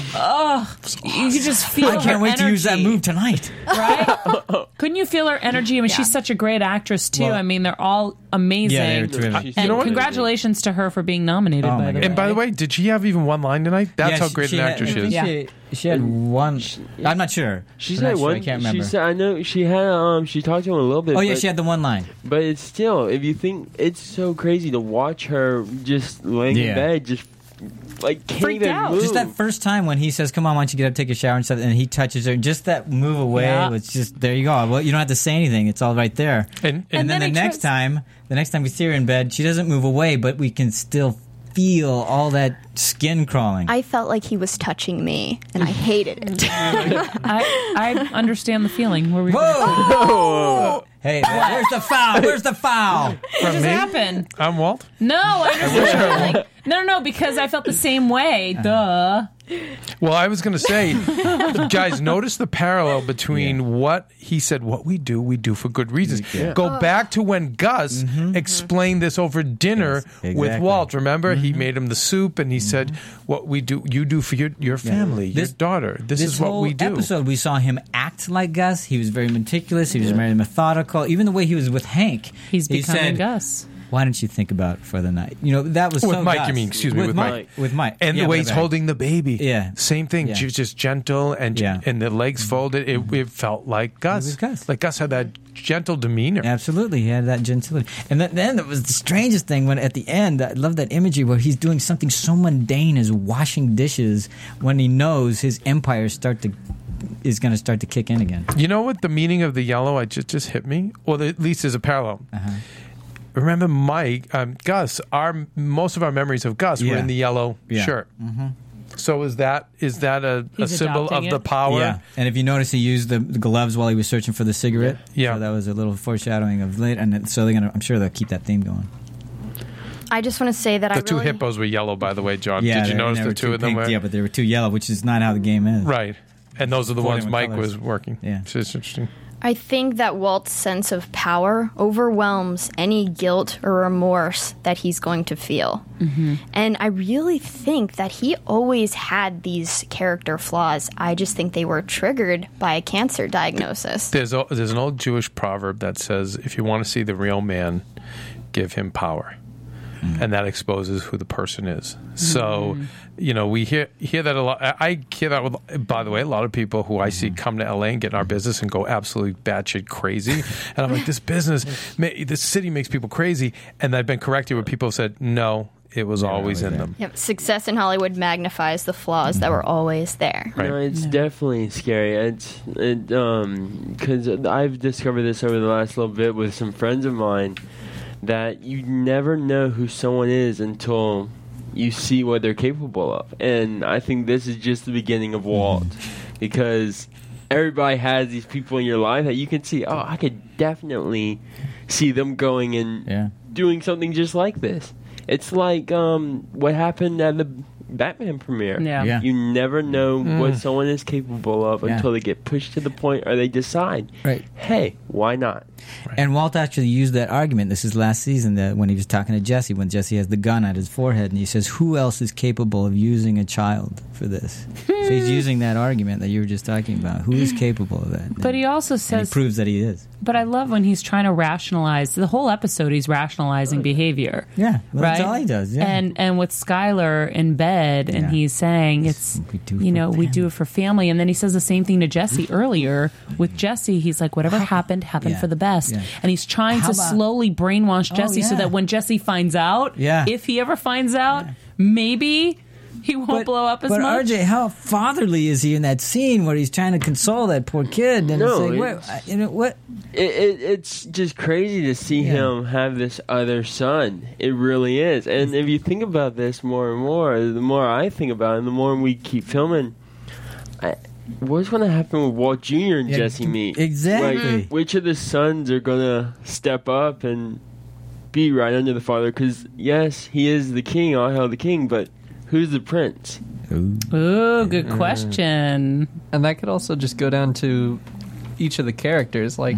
excited. you could just feel. I can't her wait to use that energy, move tonight. right? Couldn't you feel her energy? I mean, Yeah. she's such a great actress too. Well- I mean, they're all amazing. Yeah, they were terrific. She's and so congratulations to her for being nominated. Oh, by my the God. way. And by the way, did she have even one line tonight? That's Yeah, how she- great she an had- actress I she think is. Yeah. She, she had one. I'm not sure. She I'm said not sure. one. I can't She remember. said, "I know." She had um. She talked to him a little bit. oh yeah, but, she had the one line. But it's still, if you think it's so crazy to watch her just laying Yeah. in bed, just like can't Freaked even out. move. Just that first time when he says, "Come on, why don't you get up, take a shower and stuff," and he touches her. Just that move away Yeah. was just there. You go. Well, you don't have to say anything. It's all right there. And, And, and, then, then the he next tries- time, the next time we see her in bed, she doesn't move away, but we can still feel all that skin crawling. I felt like he was touching me, and I hated it. I, I understand the feeling. Where we Whoa! Hey, where's the foul? Where's the foul? What just me? happened? I'm Walt. No, I understand the feeling. No, no, no, because I felt the same way. Duh. Well, I was going to say, guys, notice the parallel between Yeah. what he said, what we do, we do for good reasons. Yeah. Go back to when Gus explained this over dinner Yes, with exactly. Walt. Remember, he made him the soup and he said, what we do, you do for your, your family, This- your daughter. This, This is what whole we do. episode, we saw him act like Gus. He was very meticulous. He was very methodical. Even the way he was with Hank. He's he becoming said, Gus. Why don't you think about it for the night? You know, that was With so Mike, Gus. you mean, excuse me, with Mike. With Mike. And Yeah, the way he's whatever. holding the baby. Yeah. Same thing. Yeah. She was just gentle and Yeah. and the legs folded. It, it felt like Gus. was Gus. Like Gus had that gentle demeanor. Absolutely, he had that gentility. And then, then it was the strangest thing when at the end, I love that imagery where he's doing something so mundane as washing dishes when he knows his empire start to is going to start to kick in again. You know what the meaning of the yellow? I just just hit me. Or at least there's a parallel. Uh-huh. Remember, Mike, um, Gus. Our most of our memories of Gus were Yeah. in the yellow Yeah. shirt. Mm-hmm. So is that is that a, a He's symbol of adopting the it. power? Yeah, and if you notice, he used the, the gloves while he was searching for the cigarette. Yeah. so that was a little foreshadowing of later. And so they're gonna, I'm sure they'll keep that theme going. I just want to say that The I two really, hippos were yellow, by the way, John. Yeah, Did you they- notice they the were two of them pink, were Yeah, but they were two yellow, which is not how the game is. right? And those are the Four ones different Mike colors. was working. Yeah. So it's interesting. I think that Walt's sense of power overwhelms any guilt or remorse that he's going to feel. Mm-hmm. And I really think that he always had these character flaws. I just think they were triggered by a cancer diagnosis. There's a, there's an old Jewish proverb that says, "If you want to see the real man, give him power." And that exposes who the person is. So, you know, we hear hear that a lot. I I hear that with, by the way, a lot of people who I see come to L A and get in our business and go absolutely batshit crazy. And I'm like, this business, ma- this city makes people crazy. And I've been corrected where people have said, no, it was always in them. Yep, success in Hollywood magnifies the flaws that were always there. Right. No, it's definitely scary. It's it um because I've discovered this over the last little bit with some friends of mine that you never know who someone is until you see what they're capable of, and I think this is just the beginning of Walt because everybody has these people in your life that you can see. Oh, I could definitely see them going and Yeah. doing something just like this. It's like um, what happened at the Batman premiere. Yeah. Yeah. You never know what someone is capable of Yeah. until they get pushed to the point or they decide, Right. hey, why not? And Walt actually used that argument. This is last season that when he was talking to Jesse, when Jesse has the gun at his forehead, and he says, "Who else is capable of using a child for this?" So he's using that argument that you were just talking about. Who is capable of that? But he also And says, he proves that he is. but I love when he's trying to rationalize the whole episode. He's rationalizing behavior. Yeah, well, right. that's all he does. Yeah. And and with Skylar in bed, and Yeah. he's saying it's We do you for know we do it for family, and then he says the same thing to Jesse earlier. With Jesse, he's like, whatever happened happened Yeah. for the best, Yeah. and he's trying How to about- slowly brainwash Oh, Jesse so yeah. that when Jesse finds out, Yeah. if he ever finds out, maybe he won't But- blow up as but much. R J, how fatherly is he in that scene where he's trying to console that poor kid? And No, it's like, it's- what, you know, what? It, it, it's just crazy to see Yeah. him have this other son. It really is. And if you think about this more and more, the more I think about it, and the more we keep filming, I, what's going to happen with Walt Junior and Yeah, Jesse meet? exactly. Like, which of the sons are going to step up and be right under the father? Because, yes, he is the king, all hail the king, but who's the prince? Ooh, good question. And that could also just go down to each of the characters. Like,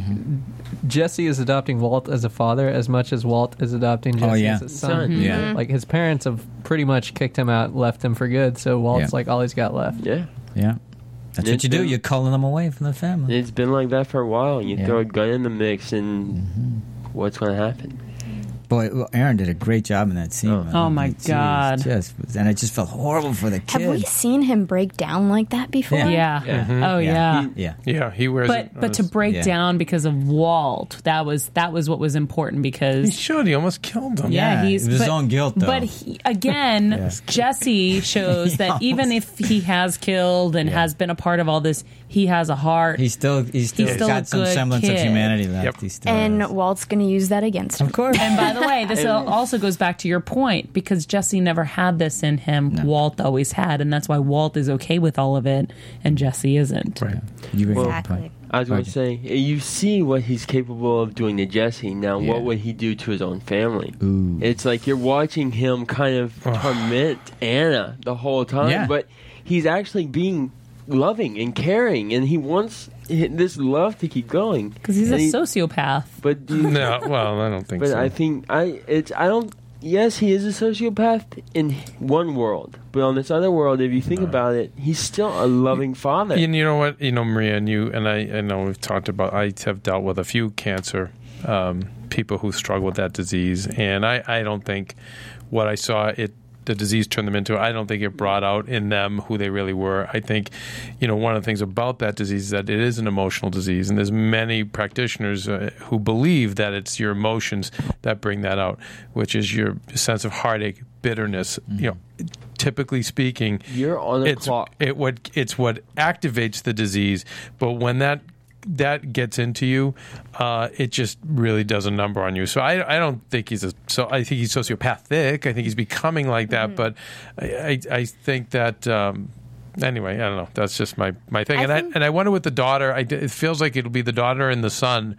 Jesse is adopting Walt as a father as much as Walt is adopting Jesse Oh, yeah. as a son. Son. Yeah. Like, his parents have pretty much kicked him out, left him for good, so Walt's Yeah. like all he's got left. Yeah. Yeah. That's what It's you do. been- You're calling them away from the family. It's been like that for a while. You Yeah. throw a gun in the mix, and what's going to happen? Boy, well, Aaron did a great job in that scene. Oh. man. Oh, my Jeez, God. Just, and I just felt horrible for the kid. Have we seen him break down like that before? Yeah. Yeah. Oh yeah. Yeah. Yeah, he wears it. But but on to his- break yeah. down because of Walt, that was that was what was important He because should. He almost killed him. yeah, Yeah, he's it was his but, own guilt, though. But he, again, Jesse shows that even if he has killed and Yeah. has been a part of all this, he has a heart. He's still he's still, He's still got a some good semblance of kid. humanity left. Yep. He still And has. Walt's going to use that against him. Of course. And by the way, this also goes back to your point because Jesse never had this in him. Walt always had, and that's why Walt is okay with all of it, and Jesse isn't. Right. You bring up a Exactly. point. I was going to Okay. say, you see what he's capable of doing to Jesse. Now, Yeah. what would he do to his own family? Ooh. It's like you're watching him kind of torment Anna the whole time, Yeah. but he's actually being loving and caring, and he wants hi- this love to keep going. Because he's a And he- sociopath. But do you, No, well, I don't think but so. I think I it's I don't. Yes, he is a sociopath in one world, but on this other world, if you think about it, he's still a loving father. And you know what? You know, Maria and you and I, I know we've talked about, I have dealt with a few cancer um, people who struggle with that disease. And I, I don't think what I saw, it the disease turned them into, I don't think it brought out in them who they really were. I think, you know, one of the things about that disease is that it is an emotional disease. And there's many practitioners uh, who believe that it's your emotions that bring that out, which is your sense of heartache, bitterness, you know, typically speaking, You're on a it's clock. it what it's what activates the disease. But when that that gets into you, uh, it just really does a number on you. So I, I don't think he's a so I think he's sociopathic. I think he's becoming like that. But I, I I think that. Um, Anyway, I don't know. That's just my, my thing, I and think- I and I wonder with the daughter. I, it feels like it'll be the daughter and the son,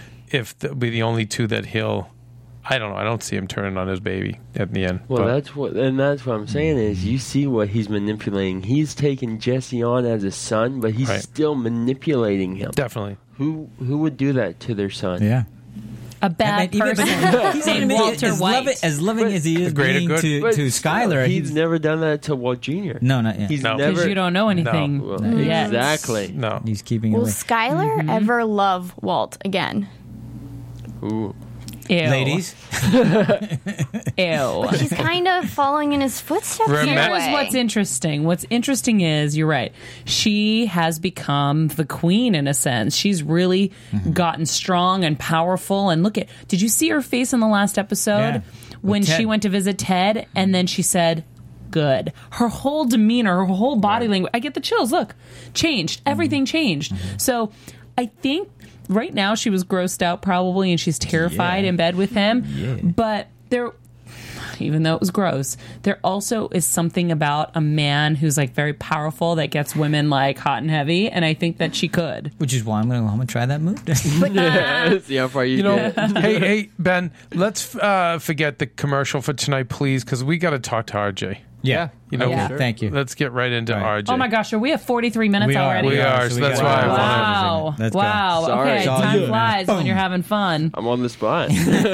if they'll be the only two that he'll. I don't know. I don't see him turning on his baby at the end. Well, but- that's what, and that's what I'm saying is you see what he's manipulating. He's taking Jesse on as a son, but he's Right. still manipulating him. definitely. Who who would do that to their son? Yeah. A bad And even- person He's named gonna be- Walter as White. Loving, as loving But- as he is The greater being good. to, But to still, Skylar, he's, he's never done that to Walt Junior no, not yet. He's No. Because never. you don't know anything Well, yet. exactly. No. He's keeping Will away. Skylar Mm-hmm. ever love Walt again? Ooh. Ew. Ladies, Ew. He's kind of following in his footsteps. Remember- in a Here's way. what's interesting. What's interesting is, you're right, she has become the queen in a sense. She's really Mm-hmm. gotten strong and powerful. And look at, did you see her face in the last episode Yeah. when With she Ted. went to visit Ted and then she said, good. Her whole demeanor, her whole body language, I get the chills, look, changed. Mm-hmm. Everything changed. So I think right now she was grossed out probably and she's terrified Yeah. in bed with him. Yeah. But there, even though it was gross, there also is something about a man who's like very powerful that gets women like hot and heavy, and I think that she could. which is why I'm going to go home and try that move. See how far you, You know, get. hey, hey, Ben, let's uh, forget the commercial for tonight, please, because we got to talk to R J. yeah. You know, Yeah. Thank you. let's get right into Right. R J. Oh my gosh, are we at forty-three minutes We are, already? We are, so so we that's got- why I wanted. Wow. Let's go. wow. Sorry. Okay, It's all time good, man. flies when Boom. you're having fun. I'm on the spot.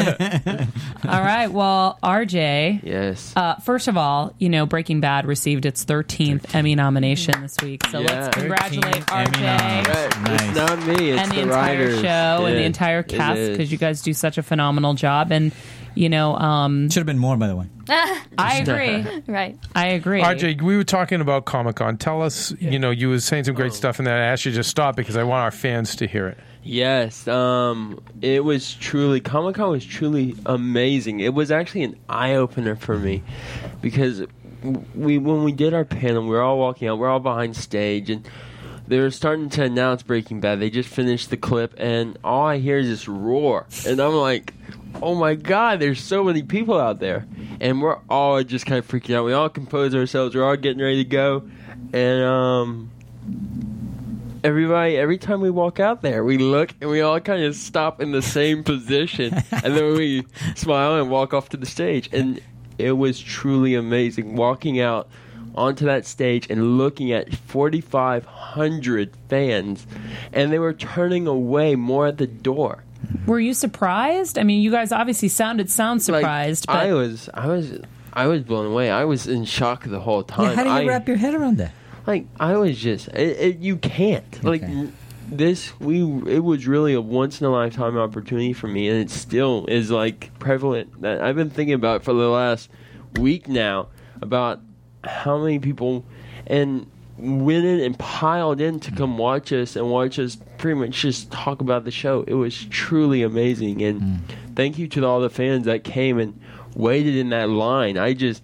All right. Well, R J, yes. uh, first of all, you know, Breaking Bad received its thirteenth Emmy nomination this week. So Yeah. let's congratulate R Emmy J noms. Right. Nice. It's not me. It's and the, the entire writers. show and the Yeah, entire it cast is. because you guys do such a phenomenal job. And, you know, um, Should have been more, by the way. I agree. Right. I agree. R J, we were talking about Comic Con. Tell us, you know, you were saying some great Oh. stuff, and then I asked you to stop because I want our fans to hear it. Yes, um, it was truly Comic Con was truly amazing. It was actually an eye opener for me because we when we did our panel, we were all walking out, we're all behind stage, and they were starting to announce Breaking Bad. They just finished the clip, and all I hear is this roar, and I'm like, oh my god, there's so many people out there, and we're all just kind of freaking out. We all compose ourselves, we're all getting ready to go, and um. Everybody, every time we walk out there, we look and we all kind of stop in the same position, and then we smile and walk off to the stage. And it was truly amazing walking out onto that stage and looking at forty-five hundred fans, and they were turning away more at the door. Were you surprised? I mean, you guys obviously sounded sound surprised, like, but I was, I was, I was blown away. I was in shock the whole time. Yeah, how do you I, wrap your head around that? Like I was just, it, it, you can't like Okay. n- this. We it was really a once in a lifetime opportunity for me, and it still is like prevalent. That I've been thinking about for the last week now about how many people and went in and piled in to come watch us and watch us pretty much just talk about the show. It was truly amazing, and Mm. thank you to all the fans that came and waited in that line. I just.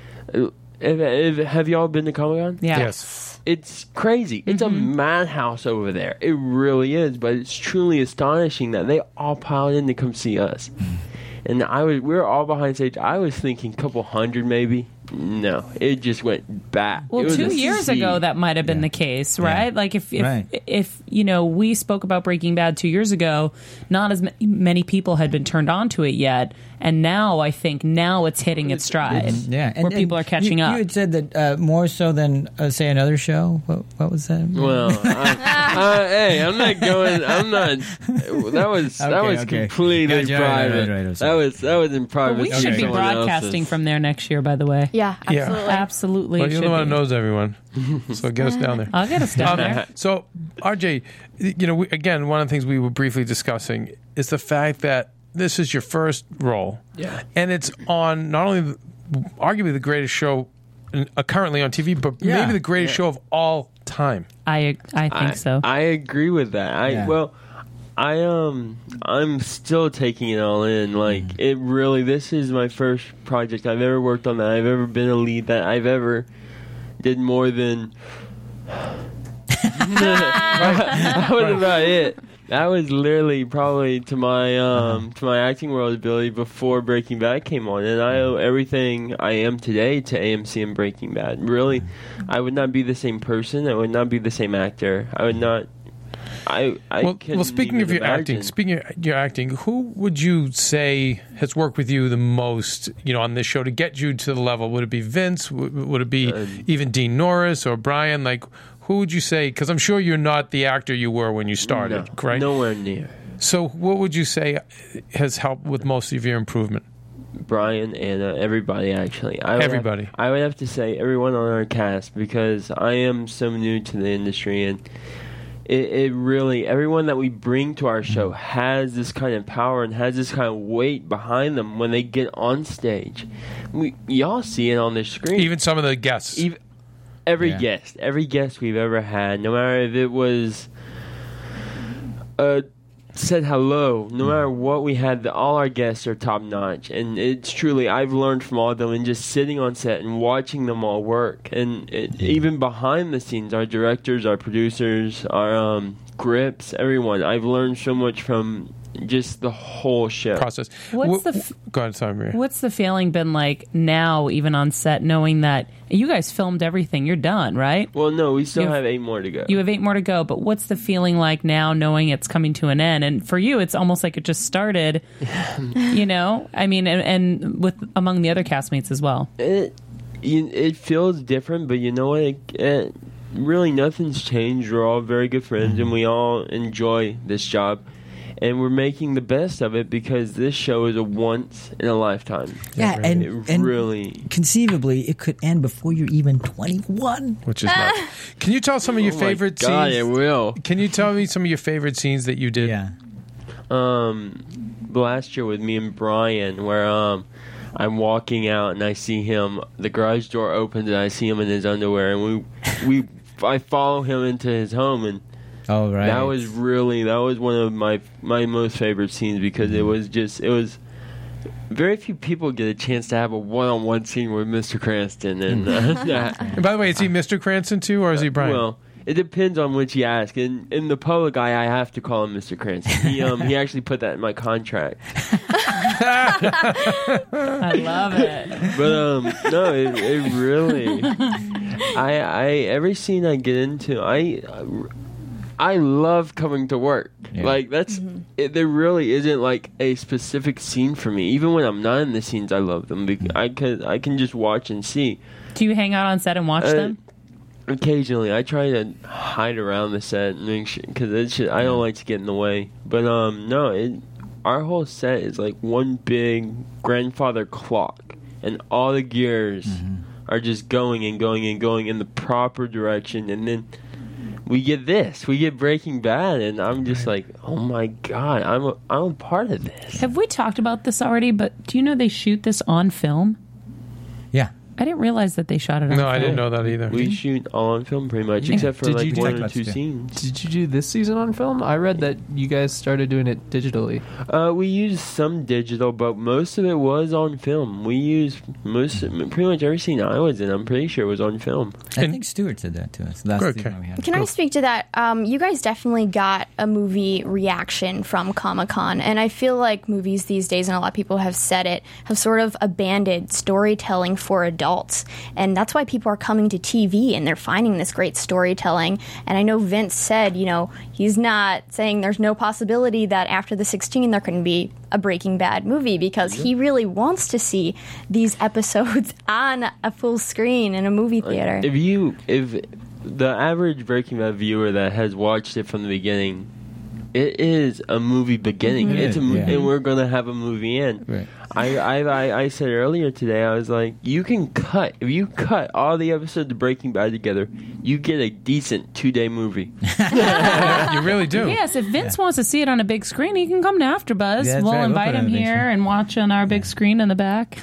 If, if, have y'all been to Comic Con? yeah. Yes. It's crazy. It's a madhouse over there. It really is. But it's truly astonishing that they all piled in to come see us. And I was, we were all behind stage. I was thinking a couple hundred maybe. No, it just went back. Well, It was two a years sea. ago, that might have been Yeah. the case, right? Yeah. Like if if, Right. if you know we spoke about Breaking Bad two years ago, not as ma- many people had been turned on to it yet, and now I think now it's hitting its stride. Yeah, where people are catching you, up. You had said that uh, more so than uh, say another show. What, what was that? Well, I, I, hey, I'm not going. I'm not. That was that Okay, was okay. completely Gotcha, right, right, private. right, right, I'm that sorry. was that was in But private. we to should be someone broadcasting else's. from there next year, by the way. Yeah, Yeah. absolutely. Absolutely, Well, it you're should the one be. who knows everyone, so get us down there. I'll get us down Um, there. So, R J, you know, we, again, one of the things we were briefly discussing is the fact that this is your first role, Yeah. and it's on not only the, arguably the greatest show in- uh, currently on T V, but Yeah. maybe the greatest show of all time. I I think I, so. I agree with that. I Yeah. well, I um, I'm still taking it all in. Like Mm. it really. This is my first project I've ever worked on. That I've ever been a lead. That I've ever did more than. that was about it. That was literally probably to my um to my acting world ability before Breaking Bad came on, and I owe everything I am today to A M C and Breaking Bad. Really, I would not be the same person. I would not be the same actor. I would not. I I Well, couldn't well, speaking even of your imagine. acting, speaking of your acting, who would you say has worked with you the most, you know, on this show to get you to the level? Would it be Vince? Would, would it be Uh, even Dean Norris or Brian? Like, who would you say? Because I'm sure you're not the actor you were when you started, no, right? nowhere near. So, what would you say has helped with most of your improvement? Brian, Anna, everybody actually. I would Everybody. Have, I would have to say everyone on our cast because I am so new to the industry, and it, it really everyone that we bring to our show has this kind of power and has this kind of weight behind them when they get on stage. We y'all see it on the screen. Even some of the guests. Even, every Yeah. guest, every guest we've ever had, no matter if it was uh, said hello, no matter what we had, the, all our guests are top notch. And it's truly, I've learned from all of them and just sitting on set and watching them all work. And it, even behind the scenes, our directors, our producers, our um, grips, everyone, I've learned so much from just the whole show. process. What's Wh- the f- wh- Go ahead, sorry, Maria. What's the feeling been like now, even on set, knowing that you guys filmed everything? You're done, right? Well, no, we still You- have eight more to go. You have eight more to go, but what's the feeling like now, knowing it's coming to an end? And for you, it's almost like it just started. You know, I mean, and, and with among the other castmates as well. It you, it feels different, but you know what? It, it, really, nothing's changed. We're all very good friends, and we all enjoy this job. And we're making the best of it because this show is a once in a lifetime. Yeah, and, it and really, conceivably, it could end before you're even twenty-one. Which is nuts. Can you tell some of your oh favorite my God, scenes? it will. Can you tell me some of your favorite scenes that you did? Yeah. Um, last year with me and Brian, where um, I'm walking out and I see him. The garage door opens and I see him in his underwear, and we we I follow him into his home, and Oh, right. that was really that was one of my my most favorite scenes because it was just it was. Very few people get a chance to have a one-on-one scene with Mister Cranston, and uh, that, And by the way, is he Mister Cranston too, or is he Brian? well, it depends on which you ask. In in the public eye, I have to call him Mister Cranston. He um he actually put that in my contract. I love it. But um no, it, it really. I I every scene I get into, I I love coming to work. Yeah. Like that's it, there really isn't like a specific scene for me. Even when I'm not in the scenes, I love them. Because I can I can just watch and see. Do you hang out on set and watch Uh, them? Occasionally, I try to hide around the set and make sure because it's just, I don't like to get in the way. But um, no, it, our whole set is like one big grandfather clock, and all the gears are just going and going and going in the proper direction, and then we get this, we get Breaking Bad, and I'm just like, oh my God, I'm a, I'm a part of this. Have we talked about this already? But do you know they shoot this on film? Yeah. I didn't realize that they shot it on No, film. I didn't know that either. We shoot all on film pretty much, except for Did like you do- one Talked or about two this, yeah. scenes. Did you do this season on film? I read that you guys started doing it digitally. Uh, we used some digital, but most of it was on film. We used most, pretty much every scene I was in. I'm pretty sure it was on film. I And- think Stuart said that to us. Last Okay. season we had. Can I speak to that? Um, you guys definitely got a movie reaction from Comic-Con, and I feel like movies these days, and a lot of people have said it, have sort of abandoned storytelling for adults, and that's why people are coming to T V and they're finding this great storytelling. And I know Vince said, you know, he's not saying there's no possibility that after the sixteen there can be a Breaking Bad movie because he really wants to see these episodes on a full screen in a movie theater. If you, if the average Breaking Bad viewer that has watched it from the beginning, it is a movie beginning. Mhm. It's a mo- Yeah. and we're gonna have a movie end. Right. I, I, I, I said earlier today, I was like, you can cut if you cut all the episodes of Breaking Bad together, you get a decent two day movie. you really do. Yes, if Vince wants to see it on a big screen, he can come to AfterBuzz. Yeah, that's we'll right. We'll invite put it on him the big here screen. and watch on our big screen in the back.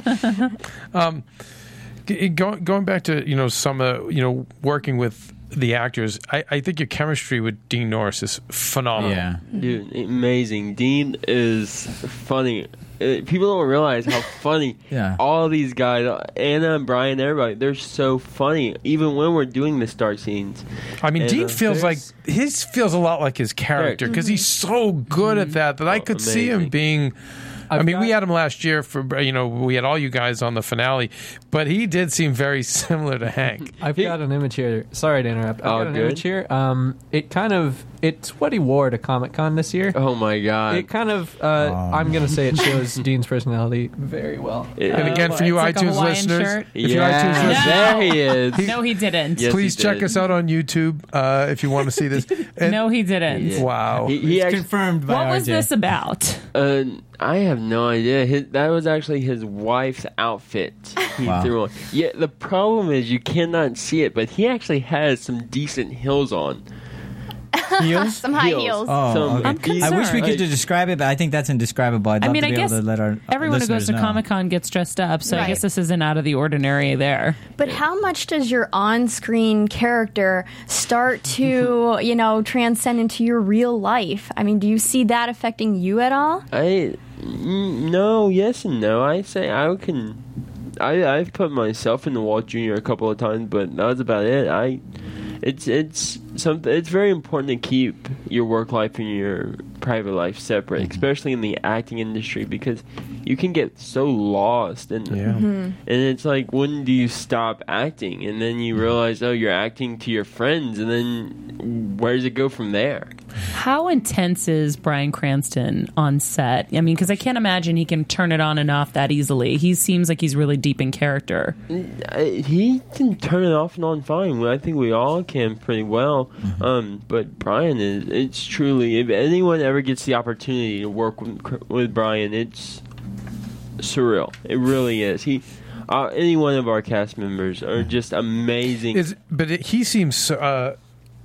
G- Going going back to you know some uh, you know working with the actors, I, I think your chemistry with Dean Norris is phenomenal. Yeah. Dude, amazing. Dean is funny. Uh, people don't realize how funny Yeah. all these guys, Anna and Brian, everybody, they're so funny. Even when we're doing the start scenes. I mean, And, Dean uh, feels like there's- his feels a lot like his character because he's so good at that that I could see him amazing. being. I I've mean, we got- had him last year for you know we had all you guys on the finale, but he did seem very similar to Hank. I've got an image here. Sorry to interrupt. I've Oh, got an good. image here. Um, it kind of it's what he wore to Comic Con this year. Oh my God. It kind of uh, I'm gonna say it shows Dean's personality very well. It- And again, for it's you like a iTunes Hawaiian listeners, shirt. if you yeah, iTunes listeners, there he is. No, he didn't. Yes, please he check did. us out on YouTube uh, if you want to see this. And- No, he didn't. Yeah. Wow. He, he It's actually, confirmed by What R J. was this about? uh, I have no idea. His, that was actually his wife's outfit he Wow. threw on. Yeah, the problem is you cannot see it, but he actually has some decent heels on. Heels? Some high Heels. heels. Oh, Some- okay. I'm I wish we concerned. could describe it, but I think that's indescribable. I'd I love mean, to I be guess able to let our everyone who goes listeners to know. Comic Con gets dressed up, so I Right. guess this isn't out of the ordinary there. But how much does your on-screen character start to, you know, transcend into your real life? I mean, do you see that affecting you at all? I mm, no, yes and no. I say I can. I I've put myself in the Walt Junior a couple of times, but that was about it. I. It's it's something. It's very important to keep your work life and your private life separate, especially in the acting industry, because you can get so lost, and Yeah. and it's like, when do you stop acting? And then you realize, oh, you're acting to your friends, and then where does it go from there? How intense is Bryan Cranston on set? I mean, because I can't imagine he can turn it on and off that easily. He seems like he's really deep in character. Uh, He can turn it off and on fine. I think we all can pretty well. Um, but Brian is, it's truly, if anyone ever gets the opportunity to work with, with Brian, it's surreal. It really is. He, uh, any one of our cast members are just amazing. Is but it, he seems. Uh,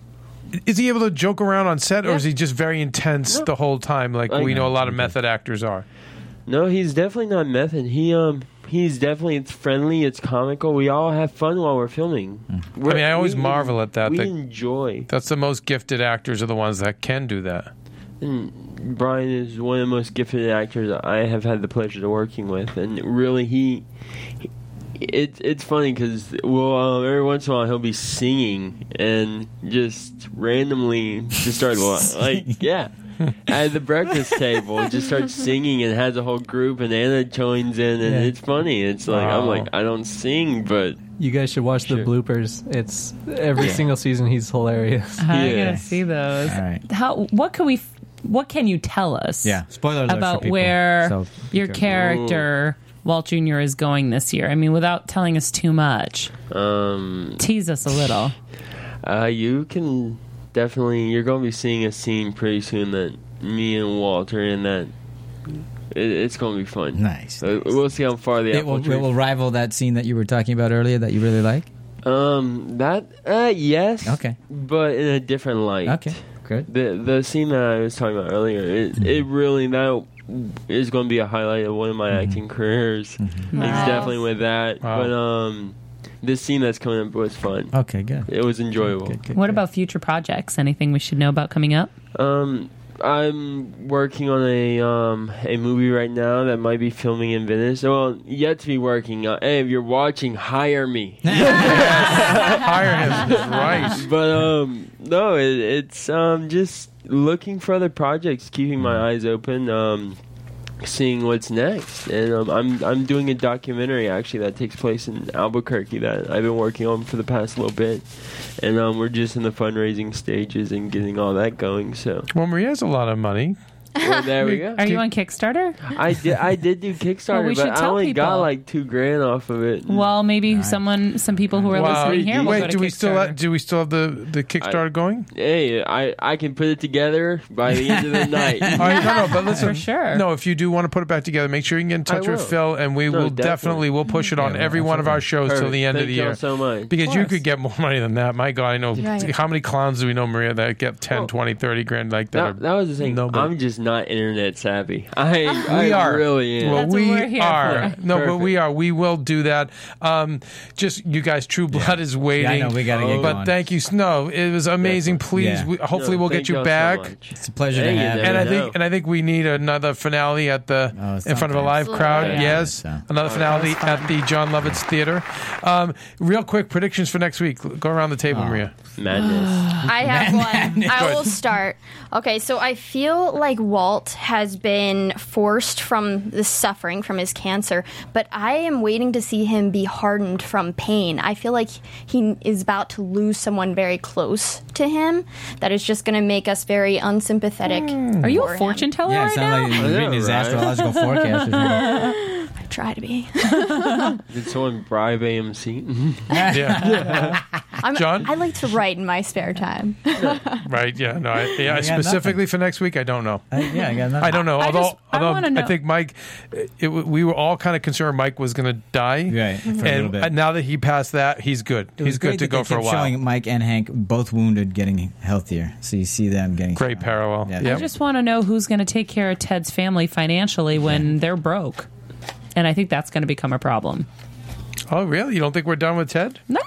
is he able to joke around on set, or Yeah. is he just very intense No. the whole time, like Like- we know a lot of method actors are? No, he's definitely not method. He um he's definitely, it's friendly, it's comical. We all have fun while we're filming. I mean, I always we- marvel at that. We that enjoy. that's the most gifted actors are the ones that can do that. And Brian is one of the most gifted actors I have had the pleasure of working with, and really he. he it, it's funny because well, um, every once in a while he'll be singing and just randomly just start like yeah. At the breakfast table, just starts singing and has a whole group, and Anna joins in, and Yeah. it's funny. It's like I'm Wow. like, I don't sing, but You guys should watch Sure. the bloopers. It's every single season. He's hilarious. I Yeah. gotta see those. All right. How? What can we? f- What can you tell us? Yeah, spoiler alert for about people. where So, be your careful. character Walt Junior is going this year. I mean, without telling us too much, um, tease us a little. uh, you can definitely. You're going to be seeing a scene pretty soon that me and Walt are in. That it, it's going to be fun. Nice. Uh, we'll see how far the It apple will, tree. it will rival that scene that you were talking about earlier that you really like. Um, that uh, yes. Okay. But in a different light. Okay, good. The the scene that I was talking about earlier, it, it really that is going to be a highlight of one of my acting careers. It's Nice. definitely with that. Wow. But um, this scene that's coming up was fun. Okay, good. It was enjoyable. Good, good, What good. about future projects? Anything we should know about coming up? Um, I'm working on a um a movie right now that might be filming in Venice. Well, yet to be working. Uh, hey, if you're watching, hire me. Hire him, right? But um, no, it, it's um just looking for other projects, keeping my eyes open, um, seeing what's next. And um, I'm I'm doing a documentary actually that takes place in Albuquerque that I've been working on for the past little bit, and um, we're just in the fundraising stages and getting all that going. So Well, Maria has a lot of money. well, there we go. Are you on Kickstarter? I did I did do Kickstarter, Well, we should but I tell only got people. like two grand off of it. Well, maybe someone, some people who are Wow. listening here will Wait, go to do we still Kickstarter. have, do we still have the the Kickstarter going? Hey, I I can put it together by the end of the night. All right, no, no, but listen, For sure. No, if you do want to put it back together, make sure you can get in touch I with will. Phil, and we No, will definitely. definitely we'll push it on Yeah, every one of our shows till Perfect. the end Thank of the y'all year. so much. Because you course. could get more money than that. My God, I know Right. how many clowns do we know, Maria, that get ten, Oh. twenty, thirty grand like that? That, that was the thing. Nobody. I'm just not internet savvy. I, I We are. really am. Well, That's what we we're here are. for. No, but Perfect. we are. We will do that. Um, just you guys, True Blood is waiting. Yeah, I know, we gotta get But going. thank you. No, it was amazing. Definitely. Please, Yeah. we, hopefully, No, we'll thank get you y'all so back. much. It's a pleasure Hey, to you have never you. And I know. think, and I think we need another finale at the Oh, it's in front of a not live bad. crowd. Absolutely. Yes, Yeah. another finale at the John Lovitz Theater. Um, real quick predictions for next week. Go around the table, Maria. Madness. I have one. I Good. will start. Okay, so I feel like Walt has been forced from the suffering from his cancer, but I am waiting to see him be hardened from pain. I feel like he is about to lose someone very close to him that is just going to make us very unsympathetic. Are you for a him. fortune teller Yeah, it right sounds now? like he's I know, reading his right? astrological forecast. or something. I try to be. Did someone bribe A M C? Yeah, I'm, John? I like to write in my spare time. right. Yeah, no. I, yeah, got specifically for next week, I don't know. I, yeah, I got nothing. I don't know. I although, just- I although wanna know- I think Mike, it, we were all kind of concerned Mike was going to die. Right, for a little and bit. now that he passed that, he's good. It was He's great good to that go they for a kept while. Showing Mike and Hank both wounded, getting healthier. So you see them getting Great stronger. parallel. Yeah. Yep. I just want to know who's going to take care of Ted's family financially when they're broke. And I think that's going to become a problem. Oh, really? You don't think we're done with Ted? No.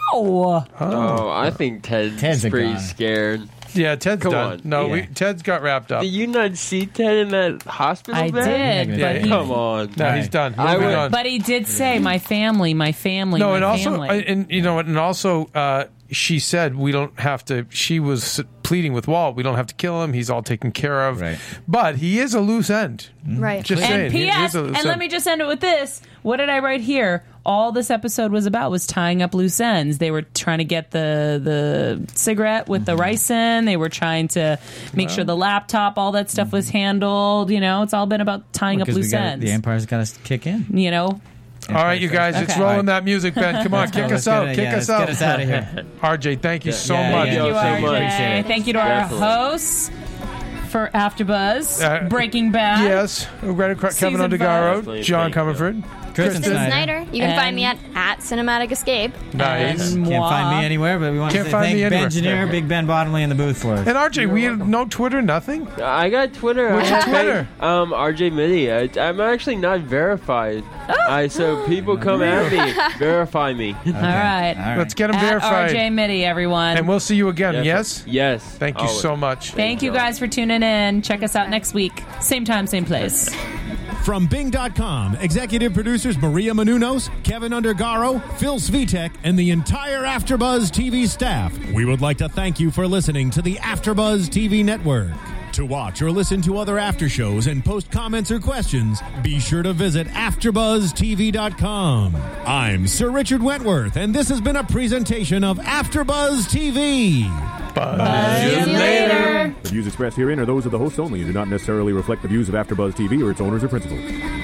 Oh, I think Ted's, Ted's a pretty guy. scared. Yeah, Ted's Come done. on. No, we, Yeah. Ted's got wrapped up. Did you not see Ted in that hospital I bed? did, Yeah, but he, Come on. No, Right. he's done. I Moving would- on. but he did say, "My family, my family, no, my and also, family." I- and you know what? And also, uh, she said we don't have to. She was pleading with Walt. We don't have to kill him. He's all taken care of. Right. But he is a loose end. Right. Just And saying. he- P he S. is a loose And let end. me just end it with this. What did I write here? All this episode was about was tying up loose ends. They were trying to get the the cigarette with the rice in. They were trying to make sure the laptop, all that stuff was handled. You know, it's all been about tying up Because we loose gotta- ends. the Empire's got to kick in. You know, All right, you guys, it's Okay. rolling that music, Ben. Come on, kick Let's us out. get it- Kick yeah, us let's out. Get us out of here. R J, thank you so Yeah, much. yeah, thank you, so R J. much. Appreciate it. Thank you to our Definitely. hosts for AfterBuzz, Uh, Breaking Bad. Yes, Kevin Season Undergaro, five. John Thank you. Comerford. Kristen Kristen Snyder. Snyder. You can And- find me at, at Cinematic Escape. Nice. And Can't moi. find me anywhere, but we want Can't to find thank me Ben anywhere. Engineer, Big Ben Bottomley in the booth for us. And R J, we have no Twitter, nothing. I got Twitter. What's I your have Twitter? Um, R J Mitty. I, I'm actually not verified. I so people come at me, verify me. All right. All right. Let's get them At verified. R J Mitty, everyone. And we'll see you again, yes? Yes. Thank you Always. so much. Thank you guys for tuning in. Check us out next week. Same time, same place. From Bing dot com, executive producers Maria Menounos, Kevin Undergaro, Phil Svitek, and the entire AfterBuzz T V staff, we would like to thank you for listening to the AfterBuzz T V network. To watch or listen to other after shows and post comments or questions, be sure to visit after buzz T V dot com. I'm Sir Richard Wentworth, and this has been a presentation of AfterBuzz T V. See you later. The views expressed herein are those of the hosts only and do not necessarily reflect the views of AfterBuzz T V or its owners or principals.